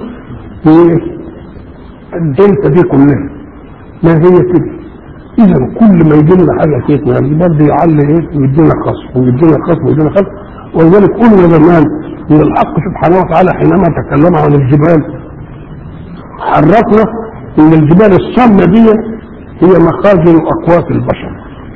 والدلتا دي كلها ما هي كده. اذا كل ما يجي لنا حاجه فيتنا برضه يعلي ايه؟ ويدينا خصم ويدينا خصم ويدينا خصم. ولذلك قلنا زمان ان الحق سبحانه وتعالى حينما تكلم عن الجبال عرفنا ان الجبال الصامه دي هي مخازن اقوات البشر،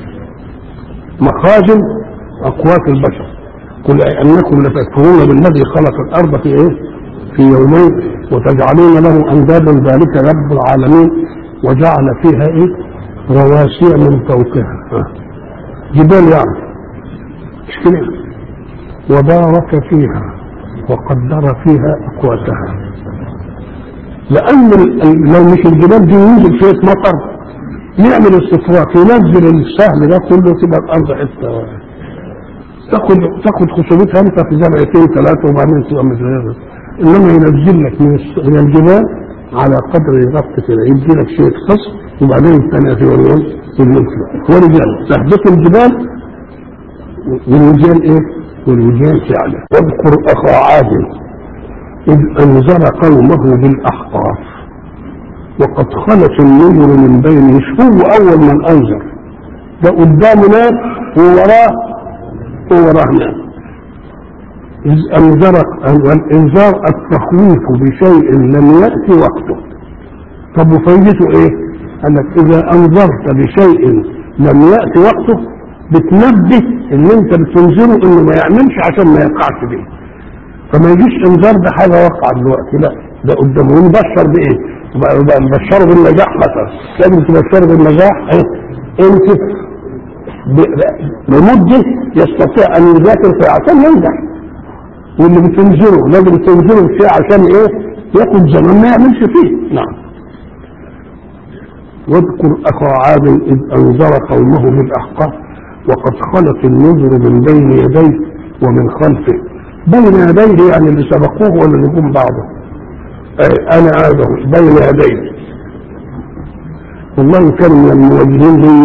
مخازن اقوات البشر. قل انكم لتكفرون بالذي خلق الارض في ايه؟ في يومين وتجعلون له اندادا ذلك رب العالمين وجعل فيها ايه؟ رواسي من فوقها، جبال يعني مش كده، وبارك فيها وقدر فيها اقواتها. لان لو مش الجبال دي ينزل شويه مطر يعمل استفراغ ينزل السهل ده كله تبقى الارض حته تاخد تاخد خصوبتها انت في زرعتين ثلاثه وبعدين تبقى مزرعه، انما ينزل لك من الجبال على قدر ربط كده، يدي لك شويه خصم وبعدين الثانيه في واليوم والمنفى. ورجال تهبط الجبال والوجيان ايه؟ والوجيان فعلا. واذكر اخا عاد اذ انذر قومه بالاحقاف وقد خلت النذر من بين هو اول من انذر، ده قدامه ناس ووراه ووراه ناس. إذ أنذرك، والإنذار التخويف بشيء لم يأتي وقته. طب وفايدته إيه؟ قال لك إذا أنذرت بشيء لم يأتي وقته بتنبه إن أنت بتنذره إنه ما يعملش عشان ما يقعش به. فما يجيش إنذار بحاجة وقع دلوقتي، لا ده قدامه. ونبشر بإيه؟ يبقى نبشره بالنجاح مثلا، لازم تبشره بالنجاح إيه؟ أنت بمدة يستطيع أن يذاكر فيها عشان ينجح، واللي بتنذره لازم تنذره فيه عشان إيه؟ ياخد زمان ما يعملش فيه. نعم. واذكر أخا عاد إذ أنذر قومه بالأحقاف وقد خلت النذر من بين يديه ومن خلفه. بين يديه يعني اللي سبقوه ولا اللي جم بعضه؟ أنا عاده بين يديه، والله كان من الموجهين لي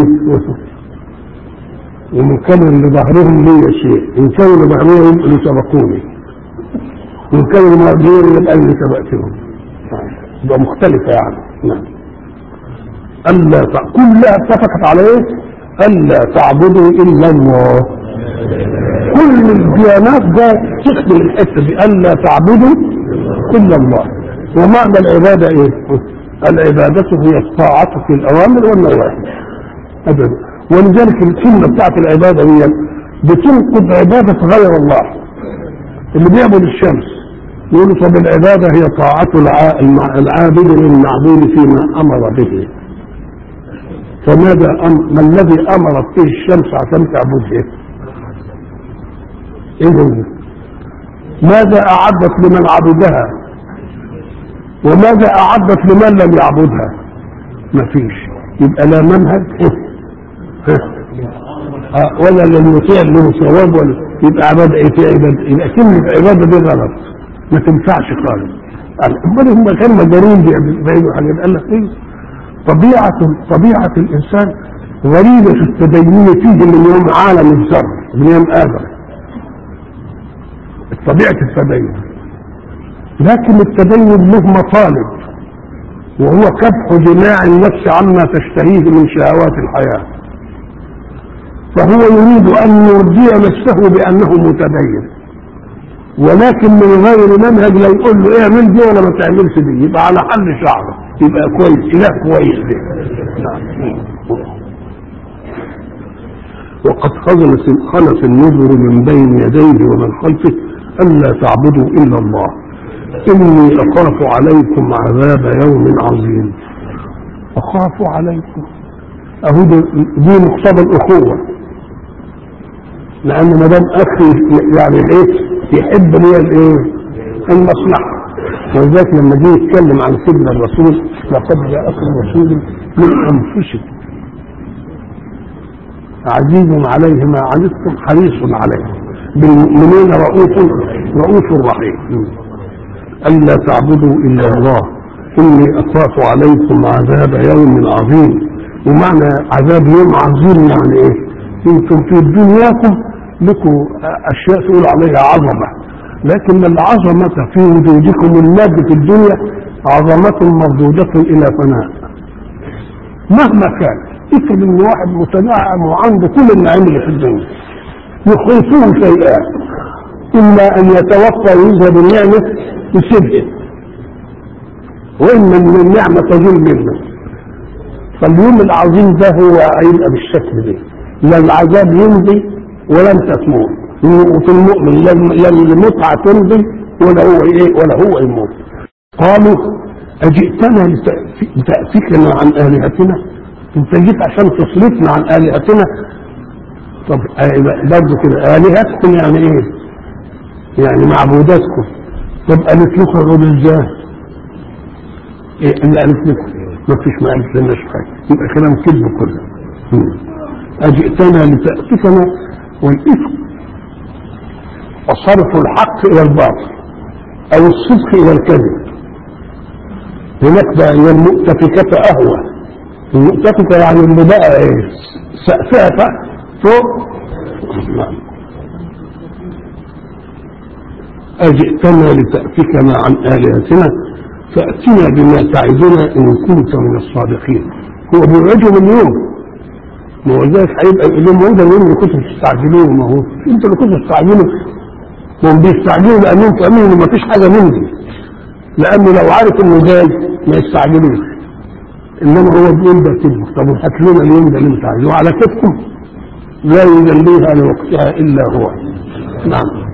ومن كان اللي ظهرهم لي شيء، إن كانوا اللي ظهرهم اللي سبقوني، وإن كانوا الموجهين يبقى اللي سبقتهم، يبقى مختلفة يعني. نعم. ألا كلها اتفقت على ايه؟ ألا تعبدوا إلا الله. كل الديانات ده تخدم الحتة دي، ألا تعبدوا إلا الله. ومعنى العبادة ايه؟ العبادة هي الطاعة في الأوامر والنواهي أبدا. ولذلك الكلمة بتاعت العبادة هي بتنقض عبادة غير الله. اللي بيعبد الشمس يقولوا طب العبادة هي طاعة العابد للمعبود فيما أمر به. فماذا أم... ما الذي أمرت فيه الشمس عشان تعبدها؟ إيه؟ ماذا أعدت لمن عبدها؟ وماذا أعدت لمن لم يعبدها؟ مفيش. يبقى لا منهج ولا للمطيع له ثواب، ولا يبقى عبادة ايه في عبادة. يبقى كلمة عبادة دي غلط، ما تنفعش خالص. امال هم كانوا مجانين بيعملوا حاجات. قال لك ايه؟ طبيعة طبيعة الإنسان غريبة في التدين فيه من يوم عالم الذر، من يوم آدم. طبيعة التدين، لكن التدين له مطالب، وهو كبح جماع النفس عما تشتهيه من شهوات الحياة. فهو يريد أن يرضي نفسه بأنه متدين، ولكن من غير منهج لا يقول له اعمل دي ولا ما تعملش دي، يبقى على حل شعره، يبقى كويس، إله كويس دي. وقد خلت النذر من بين يديه ومن خلفه ألا تعبدوا إلا الله إني أخاف عليكم عذاب يوم عظيم. أخاف عليكم أهو دي مقتضى الأخوة، لأن ما دام أخي يعني إيه يحب لي الإيه المصلحة. ولذلك لما جه يتكلم عن سيدنا الرسول لقد جاءكم رسول من أنفسكم عزيز عليه ما عنتم حريص عليه بالمؤمنين رؤوف رؤوف رحيم. ألا تعبدوا إلا الله إني أخاف عليكم عذاب يوم عظيم. ومعنى عذاب يوم عظيم يعني إيه؟ أنتم في دنياكم لكم أشياء تقول عليها عظمة، لكن العظمة في وجودكم المادي في الدنيا عظمة مردودة إلى فناء مهما كان. افرض ان واحد متنعم وعنده كل النعيم اللي في الدنيا يخيفه شيئا، اما ان يتوفى ويذهب النعمه يسيبها، واما ان النعمه تزول منه. فاليوم العظيم ده هو هيبقى بالشكل ده، لا العذاب يمضي ولا انت تموت، وفي المؤمن لا المتعه تمضي ولا هو ايه ولا هو يموت. قالوا اجئتنا لتأفكنا عن الهتنا؟ انت جيت عشان تصرفنا عن الهتنا؟ طب برضه كده الهتكم يعني ايه؟ يعني معبوداتكم. طب قالت لكم الرجل ازاي؟ ايه اللي قالت لكم؟ ما فيش، ما قالت لناش حاجه، يبقى كلام كذب كله. اجئتنا لتأفكنا، والإفك وصرف الحق الى الباطل او الصدق الى الكذب. هناك بقى هي المؤتفكة اهوى. المؤتفكة يعني اللي بقى ايه سقفها فوق. اجئتنا لتأفكنا عن آلهتنا فأتنا بما تعدنا إن كنت من الصادقين. هو بيوعدهم اليوم، ما هو ذلك هيبقى اليوم هو ده اليوم اللي كنتوا تستعجلوه. ما هو انتوا اللي كنتوا تستعجلوا وهم بيستعجلوا لانهم فاهمين ان مفيش حاجه من دي، لانه لو عارف انه جاي ما يستعجلوش. انما هو بيقول ده كده، طب هات لنا اليوم ده اللي انت عايزه على كتفكم، لا يجليها لوقتها الا هو. نعم.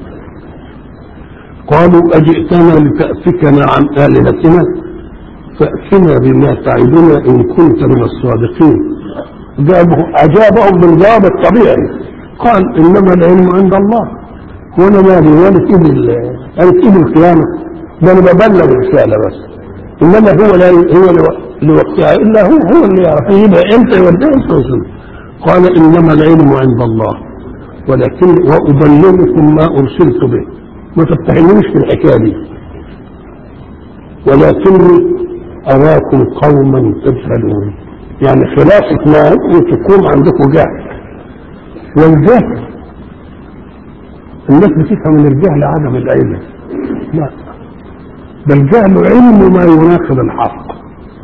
قالوا اجئتنا لتأفكنا عن آلهتنا فأتنا بما تعدنا ان كنت من الصادقين. اجابهم بالجواب الطبيعي، قال انما العلم عند الله، وانا مالي وانا في ايدي انا في ايدي القيامه، ده انا ببلغ الرساله بس، انما هو لا هو لوقتها الا هو هو اللي يعرف يبقى امتى يوديه امتى. قال انما العلم عند الله ولكن وابلغكم ما ارسلت به، ما تتهمونيش في الحكايه دي، ولكني اراكم قوما تجهلون، يعني خلافه ما تكون عندكم جهل. والجهل الناس بتفهم من الجهل عدم العلم، لا، ده الجهل علم ما يناقض الحق.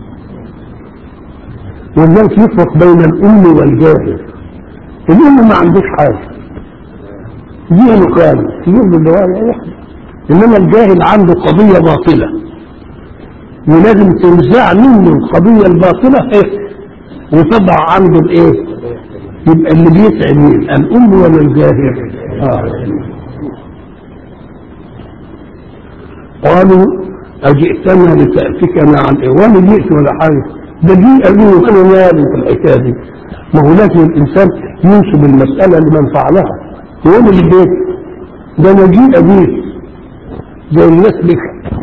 ولذلك يفرق بين الام والجاهل. الام ما عندوش حاجه، ذهنه كامل يقول له اللي يحدث، انما الجاهل عنده قضيه باطله ولازم تنزع منه القضيه الباطله ايه وتضع عنده الايه. يبقى اللي بيسعد مين، الام ولا الجاهل؟ اه. قالوا اجئتنا لتأفكنا عن ايه، وانا جئت ولا حاجه، ده جيء لي وانا مالي في الحكايه دي. ما هو لازم الانسان ينسب المساله لمن فعلها، هو اللي جيت، ده انا جيء بيه زي الناس لك.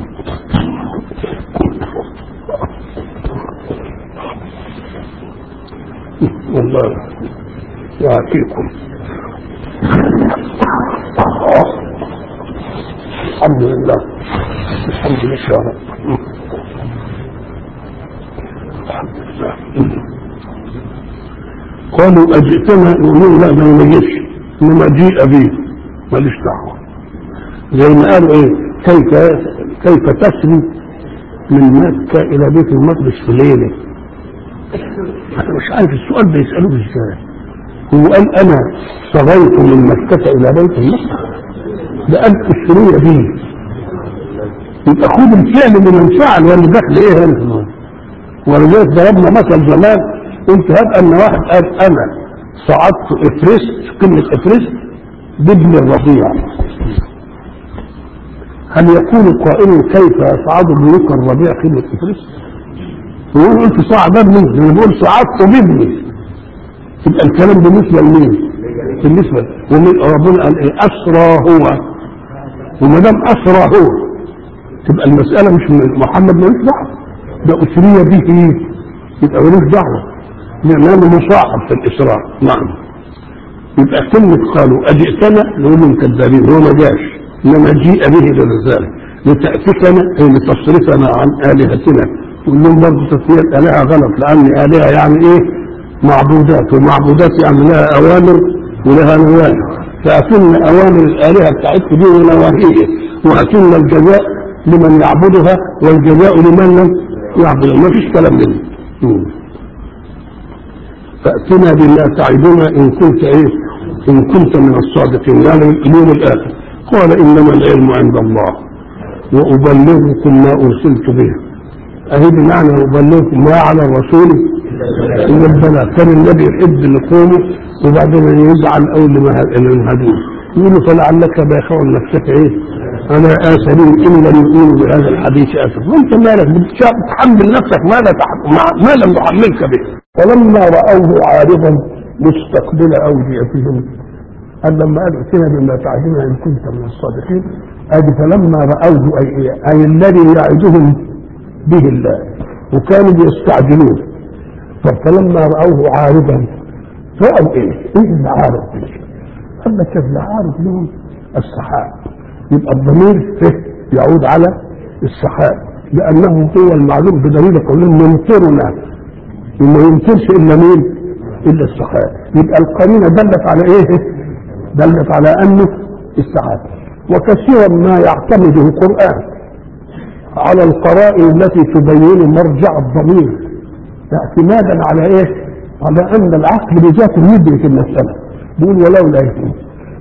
والله يعافيكم. الحمد لله الحمد لله يا رب. الحمد لله. قالوا اجئتنا، يقولون لا ده ما جيش، انما جيء به ماليش دعوه. زي ما قالوا ايه، كيف كيف تسري من مكه الى بيت المقدس في ليله؟ انا مش عارف السؤال ده يسالوه ازاي. هو قال انا صغيت من مكه الى بيت المقدس؟ ده قال السريه به، يبقى خد الفعل من فعل ولا دخل ايه هنا. ولذلك ضربنا مثل زمان، قلت هب ان واحد قال انا صعدت افرست، كلمه افرست بابن الرضيع، هل يقول قائل كيف يصعد بنوك الربيع كلمه افرست؟ ويقول قلت صعد ابني، انا بقول صعدت بابني، يبقى الكلام بالنسبه لمين؟ بالنسبه ومن ربنا قال ايه؟ اسرى هو، وما دام اسرى هو تبقى المساله مش من محمد ملوش دعوه، ده اسري به، يبقى ملوش دعوه لانه مصاحب في الاسراء. نعم. يبقى كلمه قالوا اجئتنا نقول لهم كذابين، هو ما جاش، انما جيء به للرساله لتأفكنا اي لتصرفنا عن الهتنا. يقول لهم برضه تسميه الالهه غلط، لان الهه يعني ايه؟ معبودات، ومعبودات يعني لها اوامر ولها نواهي، فاتنا اوامر الالهه بتاعتكم دي ونواهيه، واتنا الجزاء لمن يعبدها والجزاء لمن لم يعبدها، ما فيش كلام منه. فاتنا بما تعدنا ان كنت ايه؟ ان كنت من الصادقين، يعني اليوم الاخر. قال انما العلم عند الله وابلغكم ما ارسلت به. اهي بمعنى ابلغكم ما على الرسول الا البلاغ. كان النبي يحب لقومه وبعدين يزعل اول لما هدوه، يقول فلعلك باخع نفسك ايه؟ انا اسفين ان لم يؤمنوا بهذا الحديث اسف. وانت مالك بتحمل نفسك ما لا ما لم يحملك به. فلما راوه عارضا مستقبل اوديتهم، قال لما قال ائتنا بما تعدنا ان كنت من الصادقين، ادي فلما راوه اي ايه؟ اي الذي يعدهم به الله، وكانوا يستعجلون. فلما راوه عارضا رأوا ايه؟ ايه العارض؟ قال لك العارض لهم السحاب، يبقى الضمير يعود على السحاب لانه هو المعلوم بدليل قولهم يمطرنا، وما يمطرش الا مين؟ الا السحاب. يبقى القرينه دلت على ايه؟ دلت على انه السحاب. وكثيرا ما يعتمده القران على القرائن التي تبين مرجع الضمير اعتمادا على ايه؟ على ان العقل بذاته يدرك المساله. بيقول ولولا ايه؟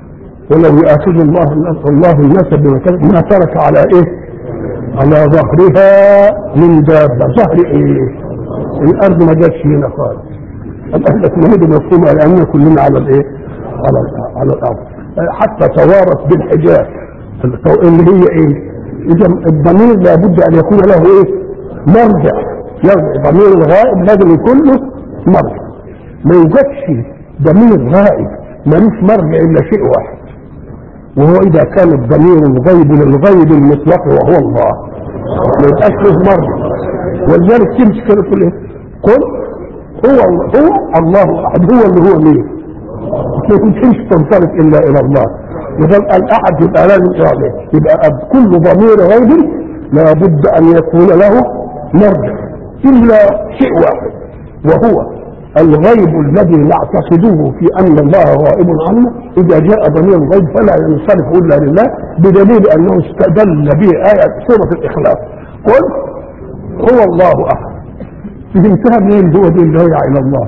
ولو يأخذ الله الله الناس بما كسبوا ما ترك على ايه؟ على ظهرها من دابة. ظهر ايه؟ الارض ما جاتش هنا خالص. الارض تمهد مفهومه لان كلنا على الايه؟ على على الارض. حتى توارث بالحجاب اللي هي ايه؟ اذا الضمير لابد ان يكون له ايه؟ مرجع. يرجع ضمير الغائب لازم يكون له مرجع. ما يوجدش ضمير غائب ملوش مرجع الا شيء واحد، وهو اذا كان الضمير الغيب للغيب المطلق وهو الله ما يبقاش له مرجع. ولذلك تمسك كده تقول ايه؟ قل هو هو الله احد. هو اللي هو مين؟ ما يمكنش تنطلق الا الى الله. اذا الاحد يبقى لازم عليه. يبقى كل ضمير غيب لابد ان يكون له مرجع الا شيء واحد، وهو الغيب الذي نعتقده في ان الله غائب عنه. اذا جاء ضمير الغيب فلا ينصرف الا لله، بدليل انه استدل به ايه سوره الاخلاص قل هو الله احد. فهمتها منين؟ هو دي الداعي الى الله.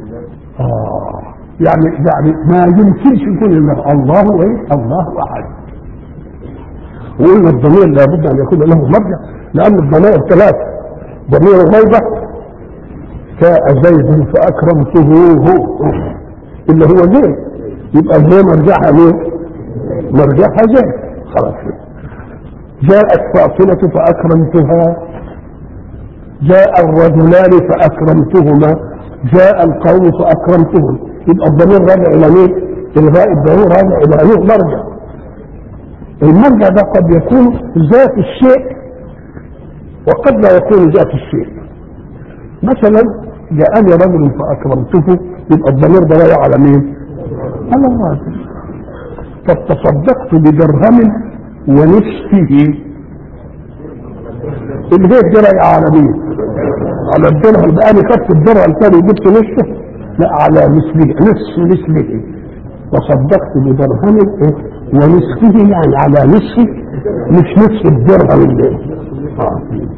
اه يعني يعني ما يمكنش يكون الا الله ايه؟ الله احد. وقلنا الضمير لابد ان يكون له مرجع، لان الضمائر ثلاثه: ضمير الغيبه جاء زيد فاكرمته هو اللي هو زيد، يبقى هي مرجعها مين؟ مرجعها زيد. خلاص. جاءت فاطمه فاكرمتها، جاء الرجلان فاكرمتهما، جاء القوم فاكرمتهم. يبقى الضمير راجع الى مين؟ الغائب ضروري راجع الى له مرجع. المرجع ده قد يكون ذات الشيء وقد لا يكون ذات الشيء. مثلا جاءني رجل فاكرمته، يبقى الضمير ده راجع على مين؟ على الله. فتصدقت بدرهم ونصفه، البيت ده راجع على مين؟ على الدرهم. بقى انا خدت الدرهم الثاني وجبت نصفه؟ لا، على مثله، نصف مثله. تصدقت بدرهم ونصفه يعني على نصفه، مش نصف الدرهم اللي آه.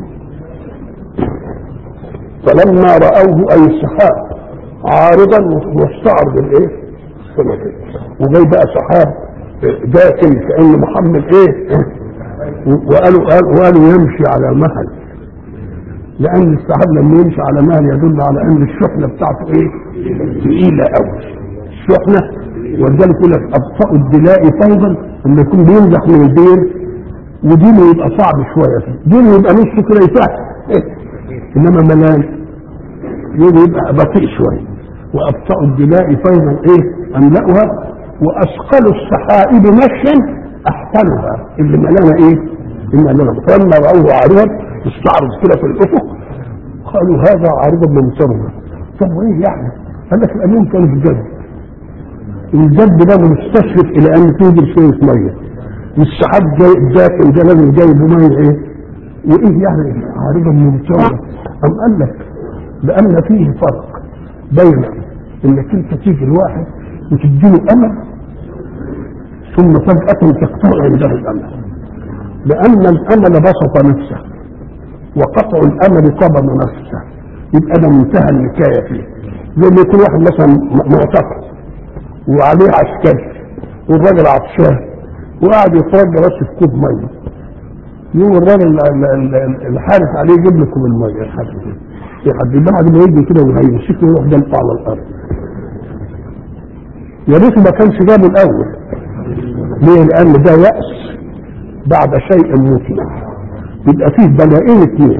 فلما رأوه أي السحاب عارضا مستعرض الايه؟ وجاي بقى سحاب داخل كأن محمد ايه؟ وقالوا وقالوا يمشي على مهل، لأن السحاب لما يمشي على مهل يدل على أن الشحنة بتاعته ايه؟ ثقيلة قوي الشحنة. ولذلك يقول لك أبطأ الدلاء فوضا لما يكون بينزح من البير، ودينه يبقى صعب شوية فيه، دينه يبقى نصه كده يسهل إيه؟ إنما ملان يبقى بطيء شوية. وأبطأ الدلاء فوضا ايه؟ أملأها، وأثقل السحائب مشيا أحسنها، اللي ملانة ايه؟ اللي ملانة. فلما رأوه عارضا استعرض كده في الأفق قالوا هذا عارض ممطرنا. طب وايه يعني؟ قال لك الأمين كان الجد، الجد ده مستشرف إلى أن توجد شوية مية، والسحاب جاي داخل ده لازم جايب مية ايه؟ وايه يعني عارضا ممطرنا؟ أم قال لك لأن فيه فرق بين انك انت تيجي الواحد وتديله امل ثم فجأة تقطع عنده الامل، لان الامل بسط نفسه وقطع الامل قبض نفسه، يبقى ده منتهى النكاية فيه. زي ما يكون واحد مثلا معتقل وعليه عسكري والراجل عطشان وقاعد يترجى بس في كوب ميه، يوم الراجل الحارس عليه يجيب له كوب الميه الحارس حد بعد ما يجي كده وهيمسكه يروح جنبه على الارض. يا ريت ما كانش جابه الاول. ليه؟ لان ده يأس بعد شيء مطلع، يبقى فيه بلاءين اثنين.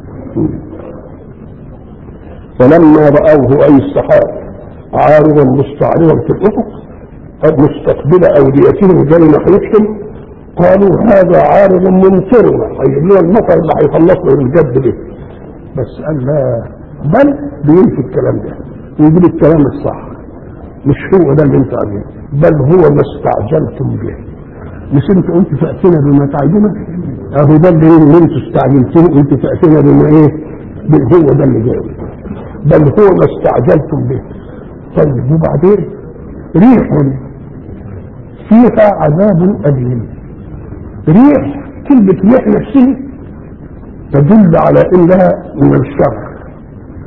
فلما رأوه اي السحاب عارضا مستعرضا في الافق قد مستقبل اوديتهم جاي ناحيتهم قالوا هذا عارض ممطرنا، هيجيب لنا المطر اللي هيخلصنا من الجد ده. بس قال لا، بل بينفي الكلام ده ويجيب الكلام الصح، مش هو ده اللي انت عايزينه، بل هو ما استعجلتم به. مش انت قلت فأتنا بما تعدنا؟ اهو ده اللي انتوا استعجلتوه، انتوا فأتنا بما ايه؟ هو ده اللي جاي، بل هو ما استعجلتم به. طيب وبعدين ريح فيها عذاب أليم. ريح، كلمة ريح نفسها تدل على انها من الشر،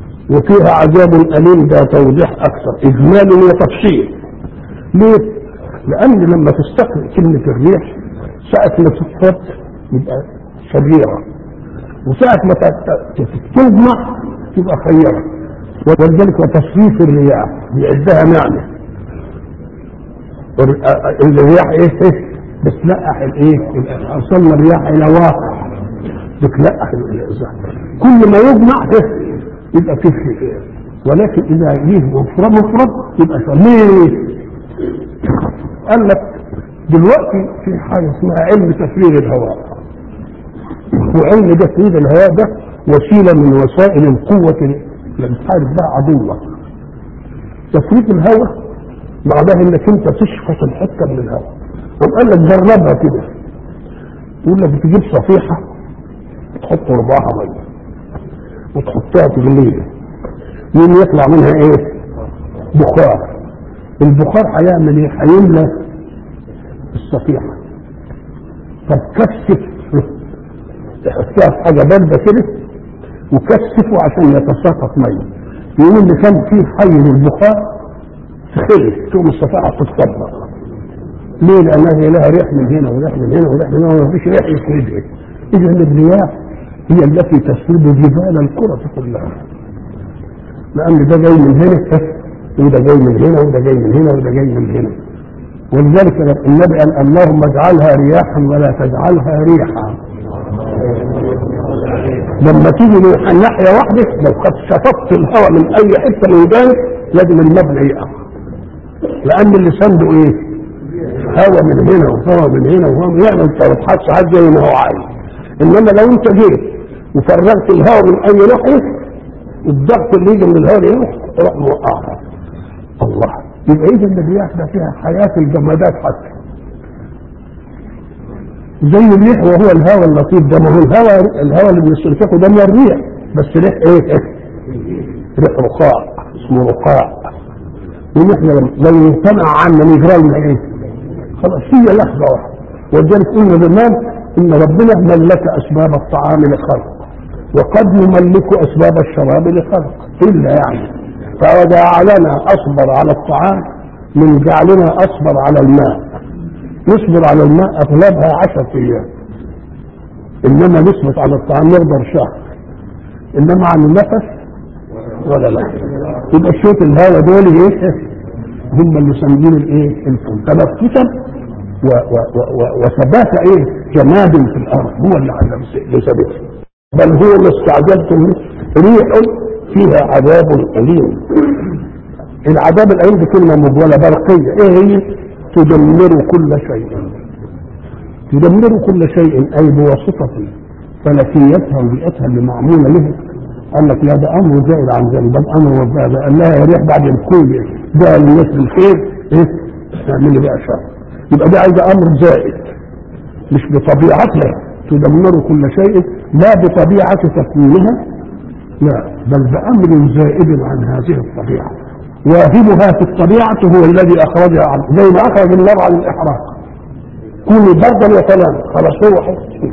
وفيها عذاب أليم، ده توضيح اكثر اجمال وتفصيل. ليه؟ لان لما تستقبل كلمه الريح ساعه ما تفرط يبقى شريره، وساعه ما تجمع تبقى خيره. ولذلك وتصريف الرياح بيعدها نعمه. الرياح ايه؟ بتلقح الايه؟ اوصلنا الرياح الى واقع بتلقح الازاز. كل ما يجمع يبقى فيه خير، ولكن اذا جه مفرد مفرد يبقى شر. ليه؟ قال لك دلوقتي في حاجه اسمها علم تفريغ الهواء، وعلم تفريغ الهواء ده وسيله من وسائل القوه اللي بتحارب بها عدوك. تفريغ الهواء معناه انك انت تشفط الحته من الهواء. وقال لك جربها كده، يقول لك تجيب صفيحه تحط ربعها ميه وتحطها تغليها، يوم يطلع منها ايه؟ بخار. البخار هيعمل ايه؟ هيملى الصفيحه، فتكثف تحطها في حاجه بارده كده وكثفه عشان يتساقط ميه. يقول اللي كان فيه حيز البخار تخلي تقوم الصفيحه تتطبق. ليه؟ لانها لها ريح من هنا وريح من هنا وريح من هنا ومفيش ريح يسردها. اذا الرياح هي التي تسرد جبال الكره كلها، لان ده جاي من هنا وده جاي من هنا وده جاي من هنا وده جاي من هنا. ولذلك النبي قال اللهم اجعلها رياحا ولا تجعلها ريحا. لما تيجي من ناحيه واحده لو قد شفطت الهواء من اي حته من ذلك لازم المبنى يقع، لان اللي سنده ايه؟ هواء من هنا وهواء من هنا وهواء يعمل تربحات ساعات زي ما هو عايز. انما لو انت جيت وفرغت الهواء من اي ناحيه الضغط اللي يجي من الهواء يروح تروح موقعها. الله، يبقى اذا الرياح ده فيها حياه الجمادات حتى زي الريح، وهو الهواء اللطيف ده. ما هو الهواء الهواء اللي بنستنشقه ده من الريح، بس ريح ايه؟ ريح رقاع، اسمه رقاع. ونحن لو نمتنع عنا نجرى لنا ايه؟ خلاص هي لحظه واحده. ولذلك قلنا زمان ان ربنا ملك اسباب الطعام لخلق، وقد نملك اسباب الشراب لخلق، الا يعني فجعلنا اصبر على الطعام من جعلنا اصبر على الماء. نصبر على الماء اغلبها عشرة ايام، انما نصبر على الطعام نقدر شهر، انما عن النفس ولا لا. يبقى شوط الهواء دول ايه؟ هم اللي سامدين الايه؟ الفم تنفسا وثبات ايه؟ جماد في الارض هو اللي عذب لثبته. بل هو ما استعجلتم ريح فيها عذاب اليم. العذاب الاليم دي كلمه مجوله برقيه. ايه هي؟ تدمر كل شيء. تدمر كل شيء اي بواسطه فلكيتها وبيئتها اللي معموله له. قال لك لا ده امر زائد عن ذلك، ده امر ربنا قال لها يا ريح بعد الكل ده الناس بالخير ايه؟ تعمل بقى شر. يبقى ده عايز امر زائد مش بطبيعتها تدمر كل شيء، لا بطبيعه تكوينها، لا بل بامر زائد عن هذه الطبيعه. واهبها في الطبيعه هو الذي اخرجها عنه، زي ما اخرج النار عن الاحراق. كوني بردا وسلاما، خلاص هو حس.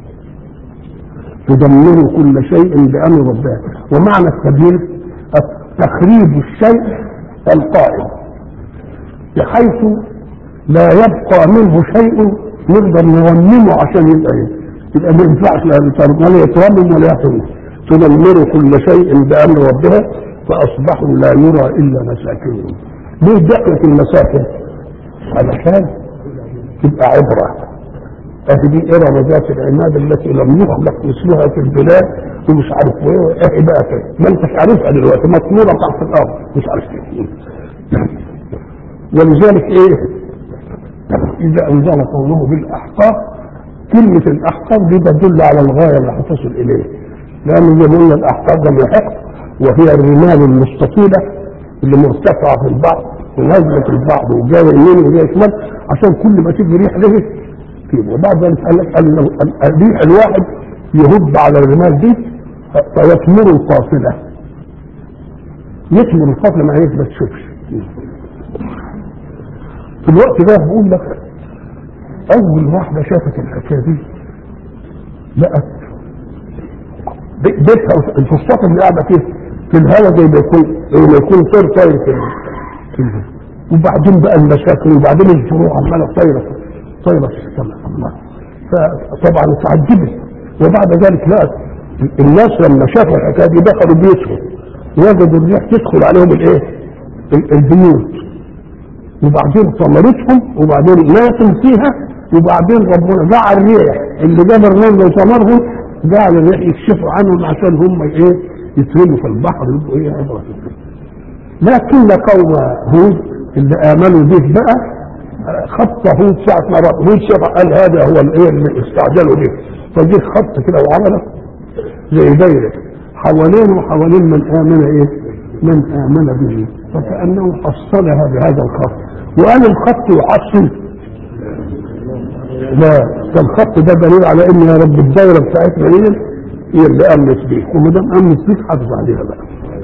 تدمر كل شيء بامر ربها. ومعنى التدمير تخريب الشيء القائم بحيث لا يبقى منه شيء نقدر نرممه عشان يبقى ايه؟ يبقى ما ينفعش لا يترمم ولا يحتمل. تدمر كل شيء بامر ربها فاصبحوا لا يرى الا مساكنهم. ليه دقت المساكن؟ علشان تبقى عبره. هذه إرم ذات العماد التي لم يخلق مثلها في البلاد ومش عارف ايه ايه بقى كده، ما انتش عارفها دلوقتي، مطموره تحت الارض مش عارف ايه. ولذلك ايه؟ اذا انزل قوله بالاحقاف، كلمه الاحقاف دي تدل على الغايه اللي هتصل اليه، لان زي ما قلنا الاحقاف ده محق، وهي الرمال المستطيله اللي مرتفعه في البعض ونازله في البعض وجايه يمين وجايه شمال، عشان كل ما تيجي ريح له كده. وبعد ذلك قال لك الريح الواحد يهب على الرمال دي فيثمر القافله. يثمر القافله ما هيك ما تشوفش. في الوقت ده بقول لك اول واحده شافت الحكايه دي لقت بيتها الفسطاط اللي قاعده فيه في الهواء زي ما يكون زي ما يكون طير طاير كده. وبعدين بقى المشاكل، وبعدين الفروع عماله طايره طايره في السماء. الله. فطبعا اتعجبت. وبعد ذلك لا الناس لما شافوا الحكايه دي دخلوا بيوتهم وجدوا الريح تدخل عليهم الايه؟ البيوت، وبعدين ثمرتهم، وبعدين ناسوا فيها، وبعدين ربنا جعل الريح اللي جاب الرمل وثمرهم جعل الريح يكشفوا عنهم عشان هم ايه؟ يترموا في البحر يبقوا ايه؟ عبره. لكن قوم هود اللي امنوا به بقى خط هود ساعه ما هود شاف قال هذا هو الايه اللي استعجلوا به، فجه خط كده وعمله زي دايره حوالين وحوالين من امن ايه؟ من امن به، فكانه حصلها بهذا الخط. وقال الخط يحصل؟ لا، ده الخط ده دليل على ان يا رب الدايره بتاعتنا دي هي اللي امنت بيك، وما دام امنت بيك حافظ عليها بقى.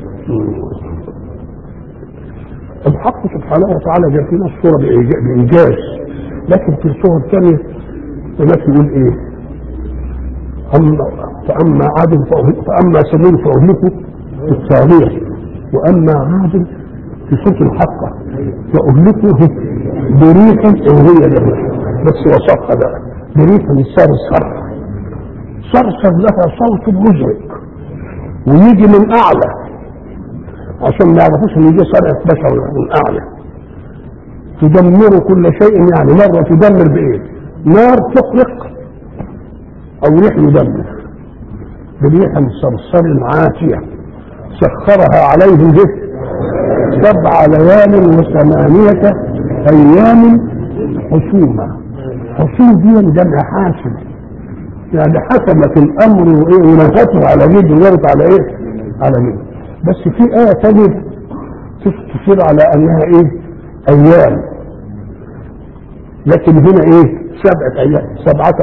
الحق سبحانه وتعالى جاب فينا الصوره بايجاز، لكن في الصور الثانيه هناك يقول ايه؟ أما فاما عاد فاما ثمود فاهلكوا بالطاغيه، واما عاد في سوره الحقه فاهلكوا بريح وهي له، بس وصفها بقى بريح صرصر صرصر لها صوت مزعج ويجي من اعلى عشان ما يعرفوش ان دي صرعه بشر من اعلى، تدمر كل شيء. يعني مره تدمر بايه؟ نار تحرق او ريح يدمر بريح صرصر عاتيه سخرها عليهم به سبع ليال وثمانيه ايام حسوما. حسوم دي جمع حاسم، يعني حسمت الامر وايه ونفته على جد وجرت على ايه؟ على جد. بس في آية تانية تشير على أنها إيه؟ أيام، لكن هنا إيه؟ سبعة أيام، سبعة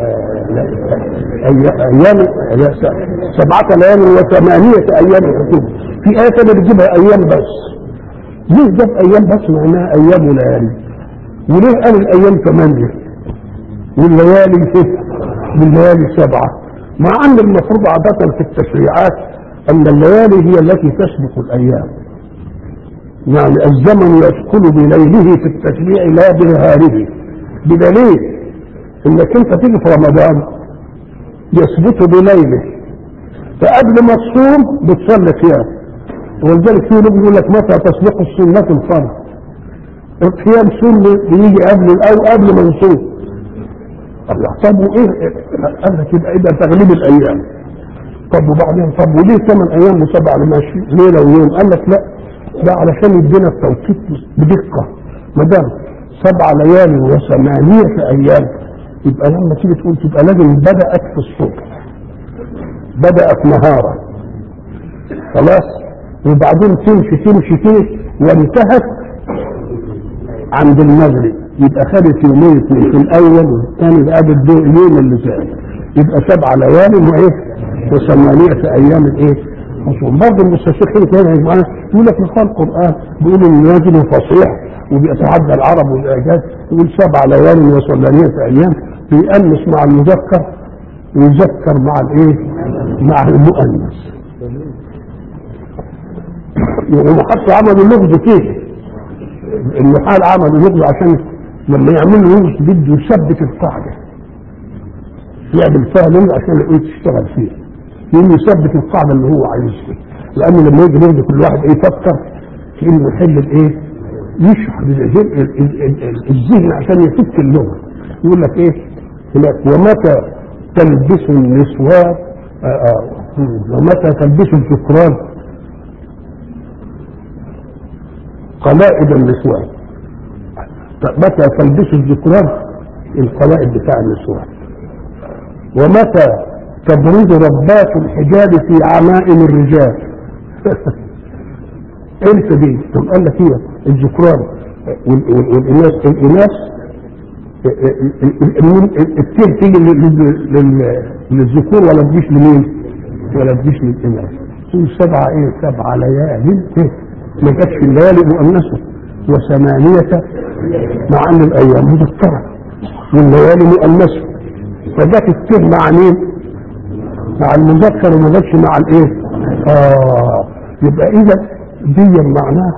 أيام، سبعة ليال وثمانية أيام حكومة. في آية تانية بتجيبها أيام بس. ليه جاب أيام بس معناها أيام وليالي؟ وليه قال الأيام ثمانية والليالي ست والليالي سبعة؟ مع أن المفروض عادة في التشريعات أن الليالي هي التي تسبق الأيام، يعني الزمن يسكن بليله في التشريع لا بنهاره، بدليل انك انت تيجي في رمضان يثبت بليله، فقبل ما تصوم بتصلي قيام، ولذلك في نبي يقول لك متى تسبق السنة الفرض؟ القيام سنة بيجي قبل او قبل ما نصوم. الله، طب وايه؟ قال لك يبقى اذا تغليب الايام. طب وبعدين طب وليه ثمان ايام وسبع ماشي ليله ويوم؟ قال لك لا، ده علشان يدينا التوقيت بدقه. ما دام سبع ليالي وثمانيه ايام يبقى لما تيجي تقول تبقى لازم بدات في الصبح، بدات نهارا خلاص، وبعدين تمشي تمشي تمشي وانتهت عند المغرب، يبقى خدت يومين اثنين، في الاول والثاني بقى اليوم اللي فات، يبقى سبع ليالي وايه وثمانية ايام الايه حصول. برضه المستشرقين كانوا يا جماعه يقول لك مثال القران بيقول ان نازل فصيح وبيتعدى العرب والاعجاز، يقول سبع ليال وثمانية ايام، بيأنس مع المذكر ويذكر مع الايه؟ مع المؤنث. يعني حتى عملوا لغز فيه، النحال عملوا لغز عشان لما يعملوا لغز بده يثبت القاعده، يعمل فيها لغز عشان يقول تشتغل فيها، يقوم يثبت القاعده اللي هو عايزها، لان لما يجي يرد كل واحد ايه يفكر في انه يحل الايه؟ يشرح الذهن عشان يفك اللغه. يقول لك ايه هناك ومتى تلبس النسوان ومتى تلبس الذكران قلائد النسوان، متى تلبس الذكران القلائد بتاع النسوان، ومتى تبرد ربات الحجاب في عمائم الرجال. انت دي طب قال لك ايه الذكران والاناث؟ الاناث التين تيجي للذكور ولا تجيش لمين؟ ولا تجيش للاناث. تقول سبعه ايه؟ سبعه ليالي ما جاتش في الليالي مؤنثه، وثمانيه مع ان الايام مذكره والليالي مؤنثه، فجات التين مع مين؟ مع المذكر وما جاتش مع الايه؟ اه يبقى اذا دي معناها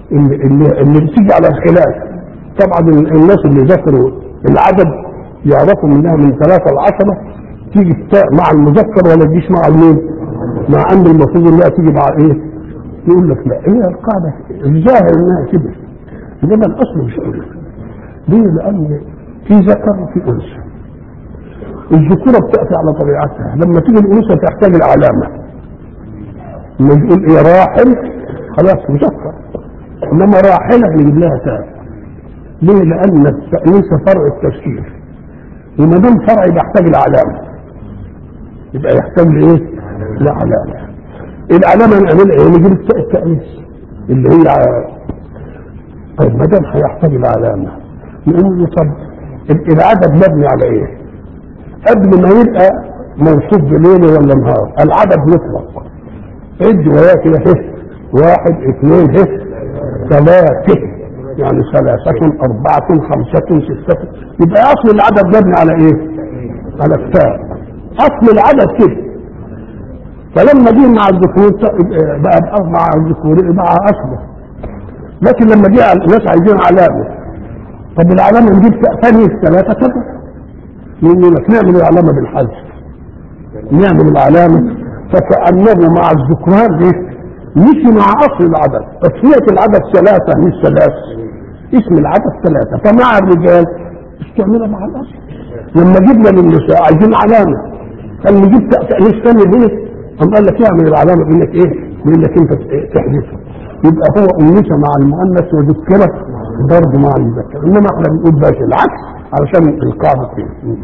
اللي, اللي, اللي بتيجي على الخلاف. طبعا الناس اللي ذكروا العدد يعرفوا منها من ثلاثة لعشرة تيجي التاء مع المذكر ولا تجيش مع المين، مع ان المفروض انها تيجي مع ايه؟ يقول لك لا، هي القاعده الظاهر انها كده، انما الاصل مش كده. ليه؟ لان في ذكر وفي انثى. الذكوره بتاتي على طبيعتها، لما تيجي الانثى تحتاج العلامه. لما يقول ايه راحل خلاص مذكر، انما راحله نجيب لها تاء. ليه؟ لان التأنيث فرع التفسير، وما دام فرع يحتاج العلامه، يبقى يحتاج لايه؟ لعلامه. العلامه نعملها ايه؟ نجيب التاء التأنيث اللي هي. طيب ما دام هيحتاج العلامه نقول له طب العدد مبني على ايه؟ قبل ما يبقى موصوف بليل ولا نهار العدد مطلق. عد وياه كده هه واحد اثنين هه ثلاثة، يعني ثلاثة أربعة خمسة ستة، يبقى أصل العدد مبني على إيه؟ على التاء. أصل العدد كده. فلما جه مع الذكور بقى مع الذكور مع أصله. لكن لما جه الناس عايزين علامة، طب العلامة نجيب ثانية ثلاثة كده. يقول لك نعمل العلامة بالحذف. نعمل العلامة فكأنه مع الذكران ايه؟ مش مع اصل العدد. تسمية العدد ثلاثة مش ثلاث، اسم العدد ثلاثة. فمع الرجال استعملها مع الاصل. لما جبنا للنساء عايزين علامة، قال نجيب تأنيث ثاني هنا، قام قال لك اعمل العلامة بانك ايه؟ بانك انت تحذفها. يبقى هو انثى مع المؤنث وذكرت برضه مع المذكر، انما احنا بنقول باش العكس علشان القاعدة فيه.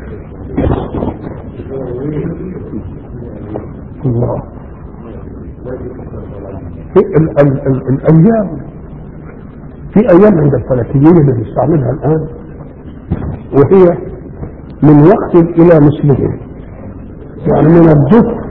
الله في ال ال ال الايام، في ايام عند الفلكيين اللي بيستعملها الان، وهي من وقت الى مثله، يعني من الظهر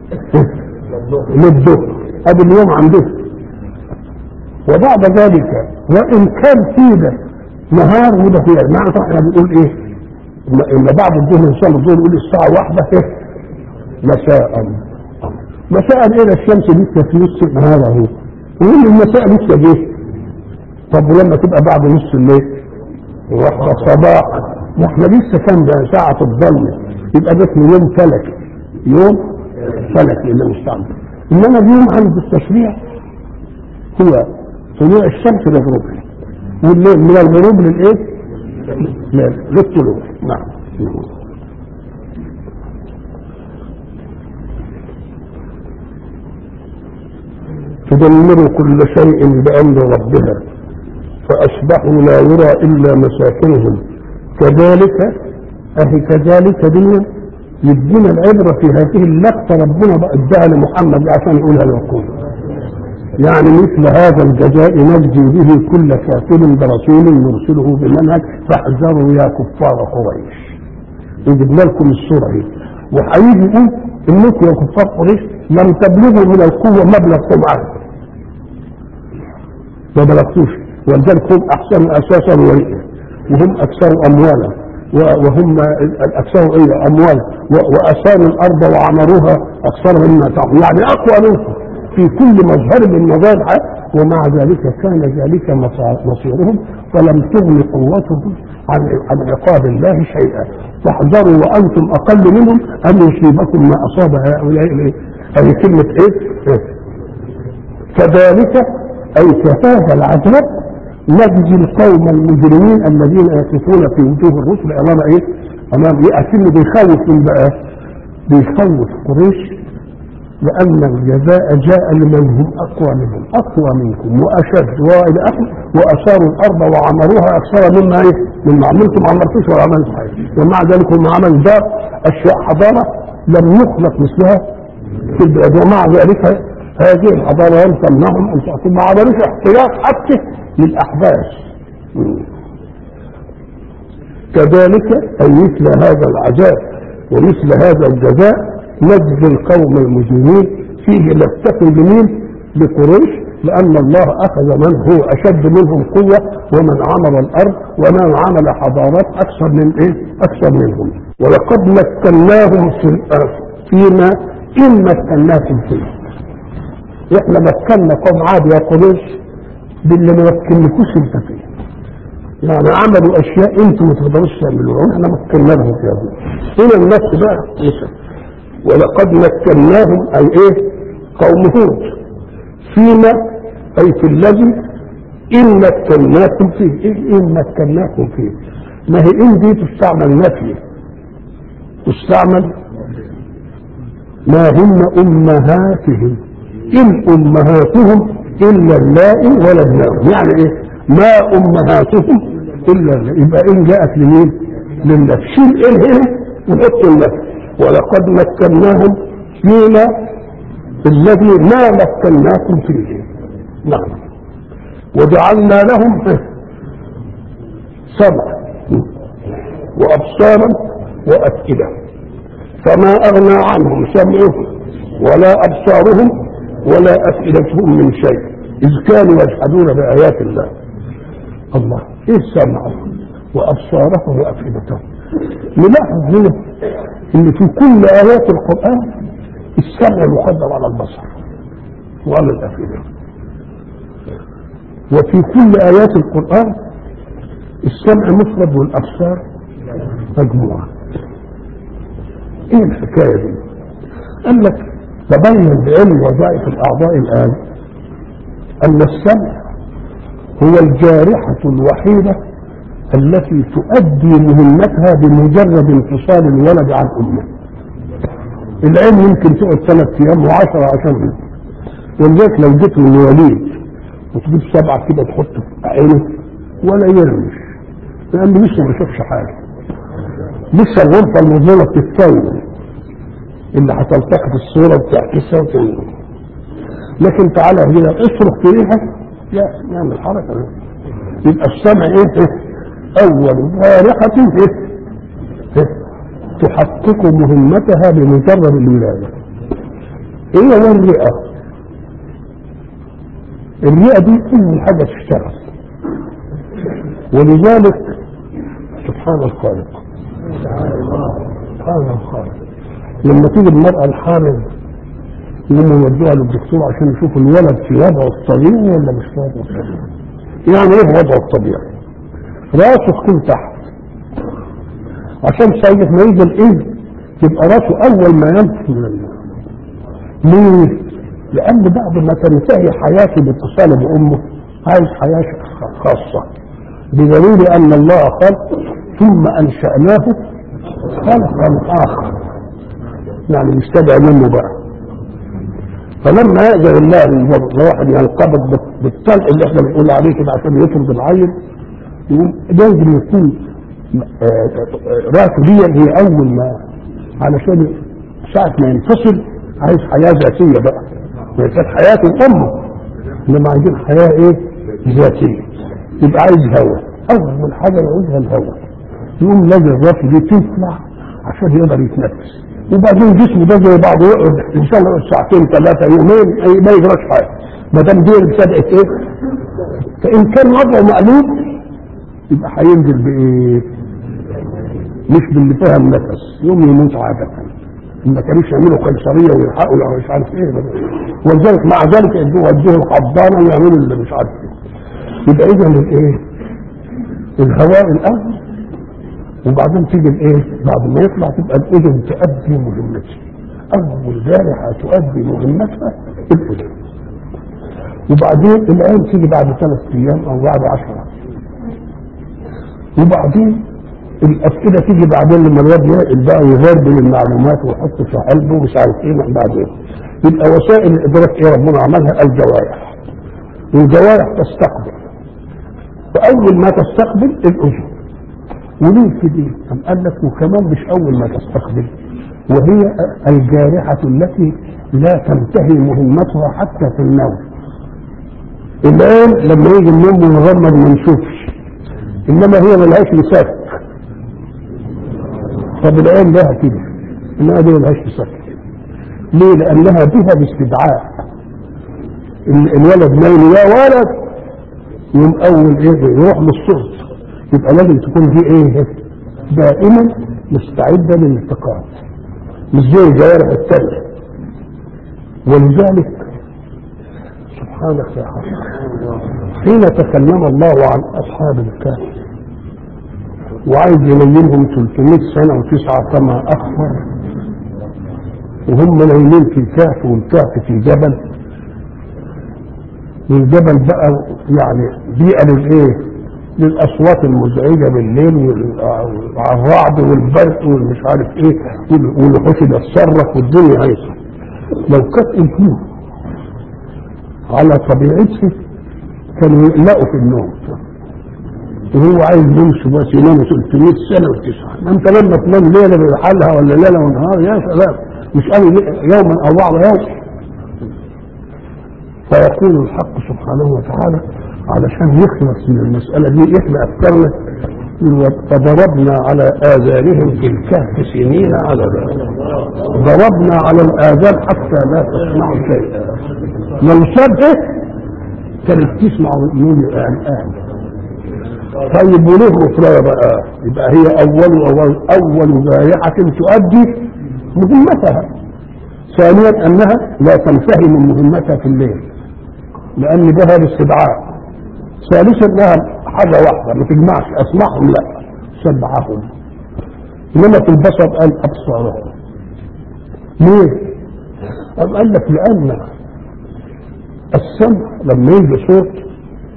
للظهر، ادي اليوم عنده. وبعد ذلك وان كان في ده نهار وده فيه، معنى طبعا احنا بنقول ايه؟ اما بعد الظهر ان شاء الله الظهر نقول الساعه واحدة ايه؟ مساء. مساء ايه؟ الشمس لسه في نص النهار اهو، ويقول المساء لسه جه. طب ولما تبقى بعد نص الليل واحدة صباحا، واحنا لسه كان ده ساعة الظل، يبقى ده اسمه يوم فلكي. يوم فلكي اللي مستعمل. انما اليوم عند التشريع هو طلوع الشمس لغروبها، والليل من الغروب للايه؟ للطلوع. نعم. تدمر كل شيء بأمر ربها فأصبحوا لا يرى إلا مساكنهم كذلك. أهي كذلك دي يدينا العبرة في هذه اللقطة، ربنا بقى اداها لمحمد عشان يقولها للقوم. يعني مثل هذا الجزاء نجزي به كل كافر برسول نرسله بمنهج فاحذروا يا كفار قريش. يجيب لكم الصورة دي، وحيجي يقول انكم يا كفار قريش لم تبلغوا من القوة مبلغكم عنه، ما بلغتوش، ولذلك هم احسن اساسا ورئا، وهم اكثر اموالا، وهم الاكثر ايه اموالا، واثاروا الارض وعمروها اكثر مما تعملون، يعني اقوى منكم في كل مظهر من مظاهر الحياه. ومع ذلك كان ذلك مصيرهم، فلم تغن قوتهم عن عن عقاب الله شيئا. فاحذروا وانتم اقل منهم ان يصيبكم ما اصاب هؤلاء. هذه كلمه ايه؟ كذلك اي كهذا العذاب نجزي القوم المجرمين الذين يقفون في وجوه الرسل امام ايه؟ امام ايه؟ اكن بيخوف من بقى بيخوف قريش، لأن الجزاء جاء لمن هم أقوى منهم، أقوى منكم وأشد وإلى آخره، وأثاروا الأرض وعمروها أكثر مما إيه؟ مما عملتم عمرتوش ولا عملتم حاجة. ومع ذلك هم عملوا دار أشياء حضارة لم يخلق مثلها في البلاد، ومع ذلك هذه الحضارة لم تمنعهم أن تأتوا، ما عملوش احتياط حتى للأحداث. كذلك أي مثل هذا العذاب ومثل هذا الجزاء نجزي القوم المجرمين فيه لفتة لمين؟ لقريش، لأن الله أخذ من هو أشد منهم قوة ومن عمل الأرض ومن عمل حضارات أكثر من إيه؟ أكثر منهم. ولقد مكناهم في الأرض فيما إن مكناكم فيه. إحنا مكنا قوم عاد يا قريش باللي ما يمكنكوش انت فيه. يعني عملوا اشياء انتم ما تقدروش تعملوها واحنا مكنا لهم فيها. هنا النفس بقى مثل ولقد مكناهم اي ايه قوم هود فيما اي في الذي ان مكناكم فيه. ايه ان مكناكم فيه؟ ما هي ان دي تستعمل نفي تستعمل ما هن امهاتهم ان امهاتهم الا اللائي ولدناهم. يعني ايه ما امهاتهم الا اللائي؟ يبقى ان جاءت لمين؟ للنفي. شيل ان هنا ونحط النفي. ولقد مكناهم فيما الذي ما مكناكم فيه. نعم. وجعلنا لهم سمعا وابصارا وافئده فما اغنى عنهم سمعهم ولا ابصارهم ولا افئدتهم من شيء اذ كانوا يجحدون بايات الله. الله ايه سمعهم وابصارهم وافئدتهم؟ نلاحظ هنا ان في كل ايات القران السمع مقدم على البصر وعلى الافئده، وفي كل ايات القران السمع مفرد والابصار مجموعه. ايه الحكايه دي؟ قال لك تبين بعلم وظائف الاعضاء الان ان السمع هو الجارحه الوحيده التي تؤدي مهمتها بمجرد انفصال الولد عن امه. العين يمكن تقعد ثلاث ايام وعشرة عشان، ولذلك لو جيت من الوليد وتجيب سبعه كده تحطه في عينه ولا يرمش، لانه لسه ما شافش حاجه، لسه الغرفه المظلمه بتتكون اللي هتلتقط الصوره وتعكسها وتنزل. لكن تعالى هنا اصرخ في ريحه يعمل حركه. يبقى السمع ايه؟ اول جارحه ايه؟ تحقق مهمتها بمجرد الولاده. ايه هو الرئه؟ الرئه دي كل حاجه تشتغل، ولذلك سبحان الخالق سبحان الخالق لما تيجي المرأة الحامل يقوموا يودوها للدكتور عشان يشوف الولد في وضعه الطبيعي ولا مش في وضعه الطبيعي. يعني ايه وضعه الطبيعي؟ راسه تكون تحت عشان ساعة ما يجي الايه يبقى راسه اول ما ينفذ من الماء. ليه؟ لان بعد ما تنتهي حياته باتصاله بامه عايز حياه خاصه، بدليل ان الله قال ثم انشأناه خلقا اخر، يعني مستدعي منه بقى. فلما يأذن الله الواحد ينقبض بالطلق اللي احنا بنقول عليه كده عشان يطرد العين، لازم يكون راسه دي هي اول ما، علشان ساعة ما ينفصل عايز حياة ذاتية بقى، كانت حياة امه انما عايزين حياة ايه؟ ذاتية. يبقى عايز هواء، اول حاجة يعوزها الهواء، يقوم لازم الراسه دي تطلع عشان يقدر يتنفس. وبعدين جسمه ده زي بعضه يقعد ان شاء الله ساعتين ثلاثه يومين ما يجراش حاجه ما دام دي ابتدات ايه. فان كان وضعه مقلوب يبقى هينزل بايه؟ مش باللي فيها النفس، يوم يموت عاده. ما كانوش يعملوا قيصريه ويلحقوا ولا مش عارف ايه، ولذلك مع ذلك يدوه يدوه الحضانه ويعملوا اللي مش عارف ايه. يبقى اذا الايه؟ الهواء الاول، وبعدين تيجي الايه؟ بعد ما يطلع تبقى الاذن تؤدي مهمتها. اول جارحه تؤدي مهمتها الاذن، وبعدين العين تيجي بعد ثلاث ايام او بعد عشرة، وبعدين الافئده تيجي بعدين لما الواد يعقل بقى ويغربل المعلومات ويحط في قلبه ومش عارف ايه بعدين. يبقى وسائل الادراك ايه ربنا عملها؟ الجوارح، والجوارح تستقبل، فاول ما تستقبل الاذن. وليه كده؟ أم قال لك وكمان مش أول ما تستقبل، وهي الجارحة التي لا تنتهي مهمتها حتى في النوم. الآن لما يجي النوم ونغمض ما نشوفش، إنما هي ملهاش مسافة. طب الآن لها كده، إنما دي ملهاش مسافة. ليه؟ لأنها بها باستدعاء. الولد نايم يا ولد يوم أول إيه يروح للصوت، يبقى لازم تكون دي ايه؟ دائما مستعدة للالتقاط، مش زي الجوارح التانية. ولذلك سبحانك يا حق حين تكلم الله عن أصحاب الكهف وعايز ينيمهم ثلاثمائة سنة وتسعة كما أخبر، وهم نايمين في الكهف والكهف في جبل، والجبل بقى يعني بيئة للإيه؟ للأصوات المزعجة بالليل والرعد والبرق والمش عارف إيه والوحوش اللي تصرف والدنيا هيصة. لو كانت الفيل على طبيعته كانوا يقلقوا في النوم، وهو عايز يمشي بس ينام ثلاثمائة سنة وتسعة. انت لما تنام ليله بحالها ولا ليله ونهار يا سلام، مش قالوا يوما او بعض يوم. فيقول الحق سبحانه وتعالى علشان يخلص من المساله دي احنا افكارنا، فضربنا على اذانهم في الكهف سنين عددا. ضربنا على الاذان حتى لا تسمعوا شيئا. لو سابه كانت تسمع من الان. طيب وليه مفرغة بقى؟ يبقى هي أول أول أول ذائعة تؤدي مهمتها. ثانيا أنها لا تنتهي من مهمتها في الليل لأن بها الاستدعاء. ثالثا أنها حاجة واحدة ما تجمعش أسمعهم، لا سمعهم. إنما في البصر قال أبصارهم. ليه؟ قال لك لأن السمع لما يجي صوت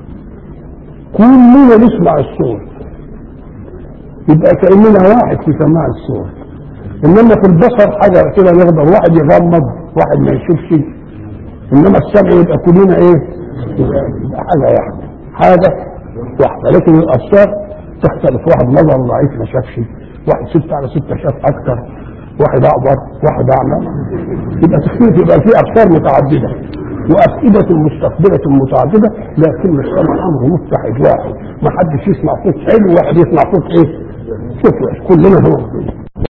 كلنا نسمع الصوت، يبقى كأننا واحد في سماع الصوت. انما في البصر حاجه كده نقدر واحد يغمض واحد ما يشوفش، انما السمع يبقى كلنا ايه؟ يبقى حاجه واحده حاجه واحده. لكن الابصار تختلف، واحد نظر ضعيف ما شافش، واحد ستة على ستة شاف اكثر، واحد اعور، واحد اعمى. يبقى تختلف، يبقى في ابصار متعدده وأفئدة مستقبلة متعددة، لكن السمع أمر متحد واحد. ما حدش يسمع صوت حلو وواحد يسمع صوت إيه؟ صوت وحش، كلنا هو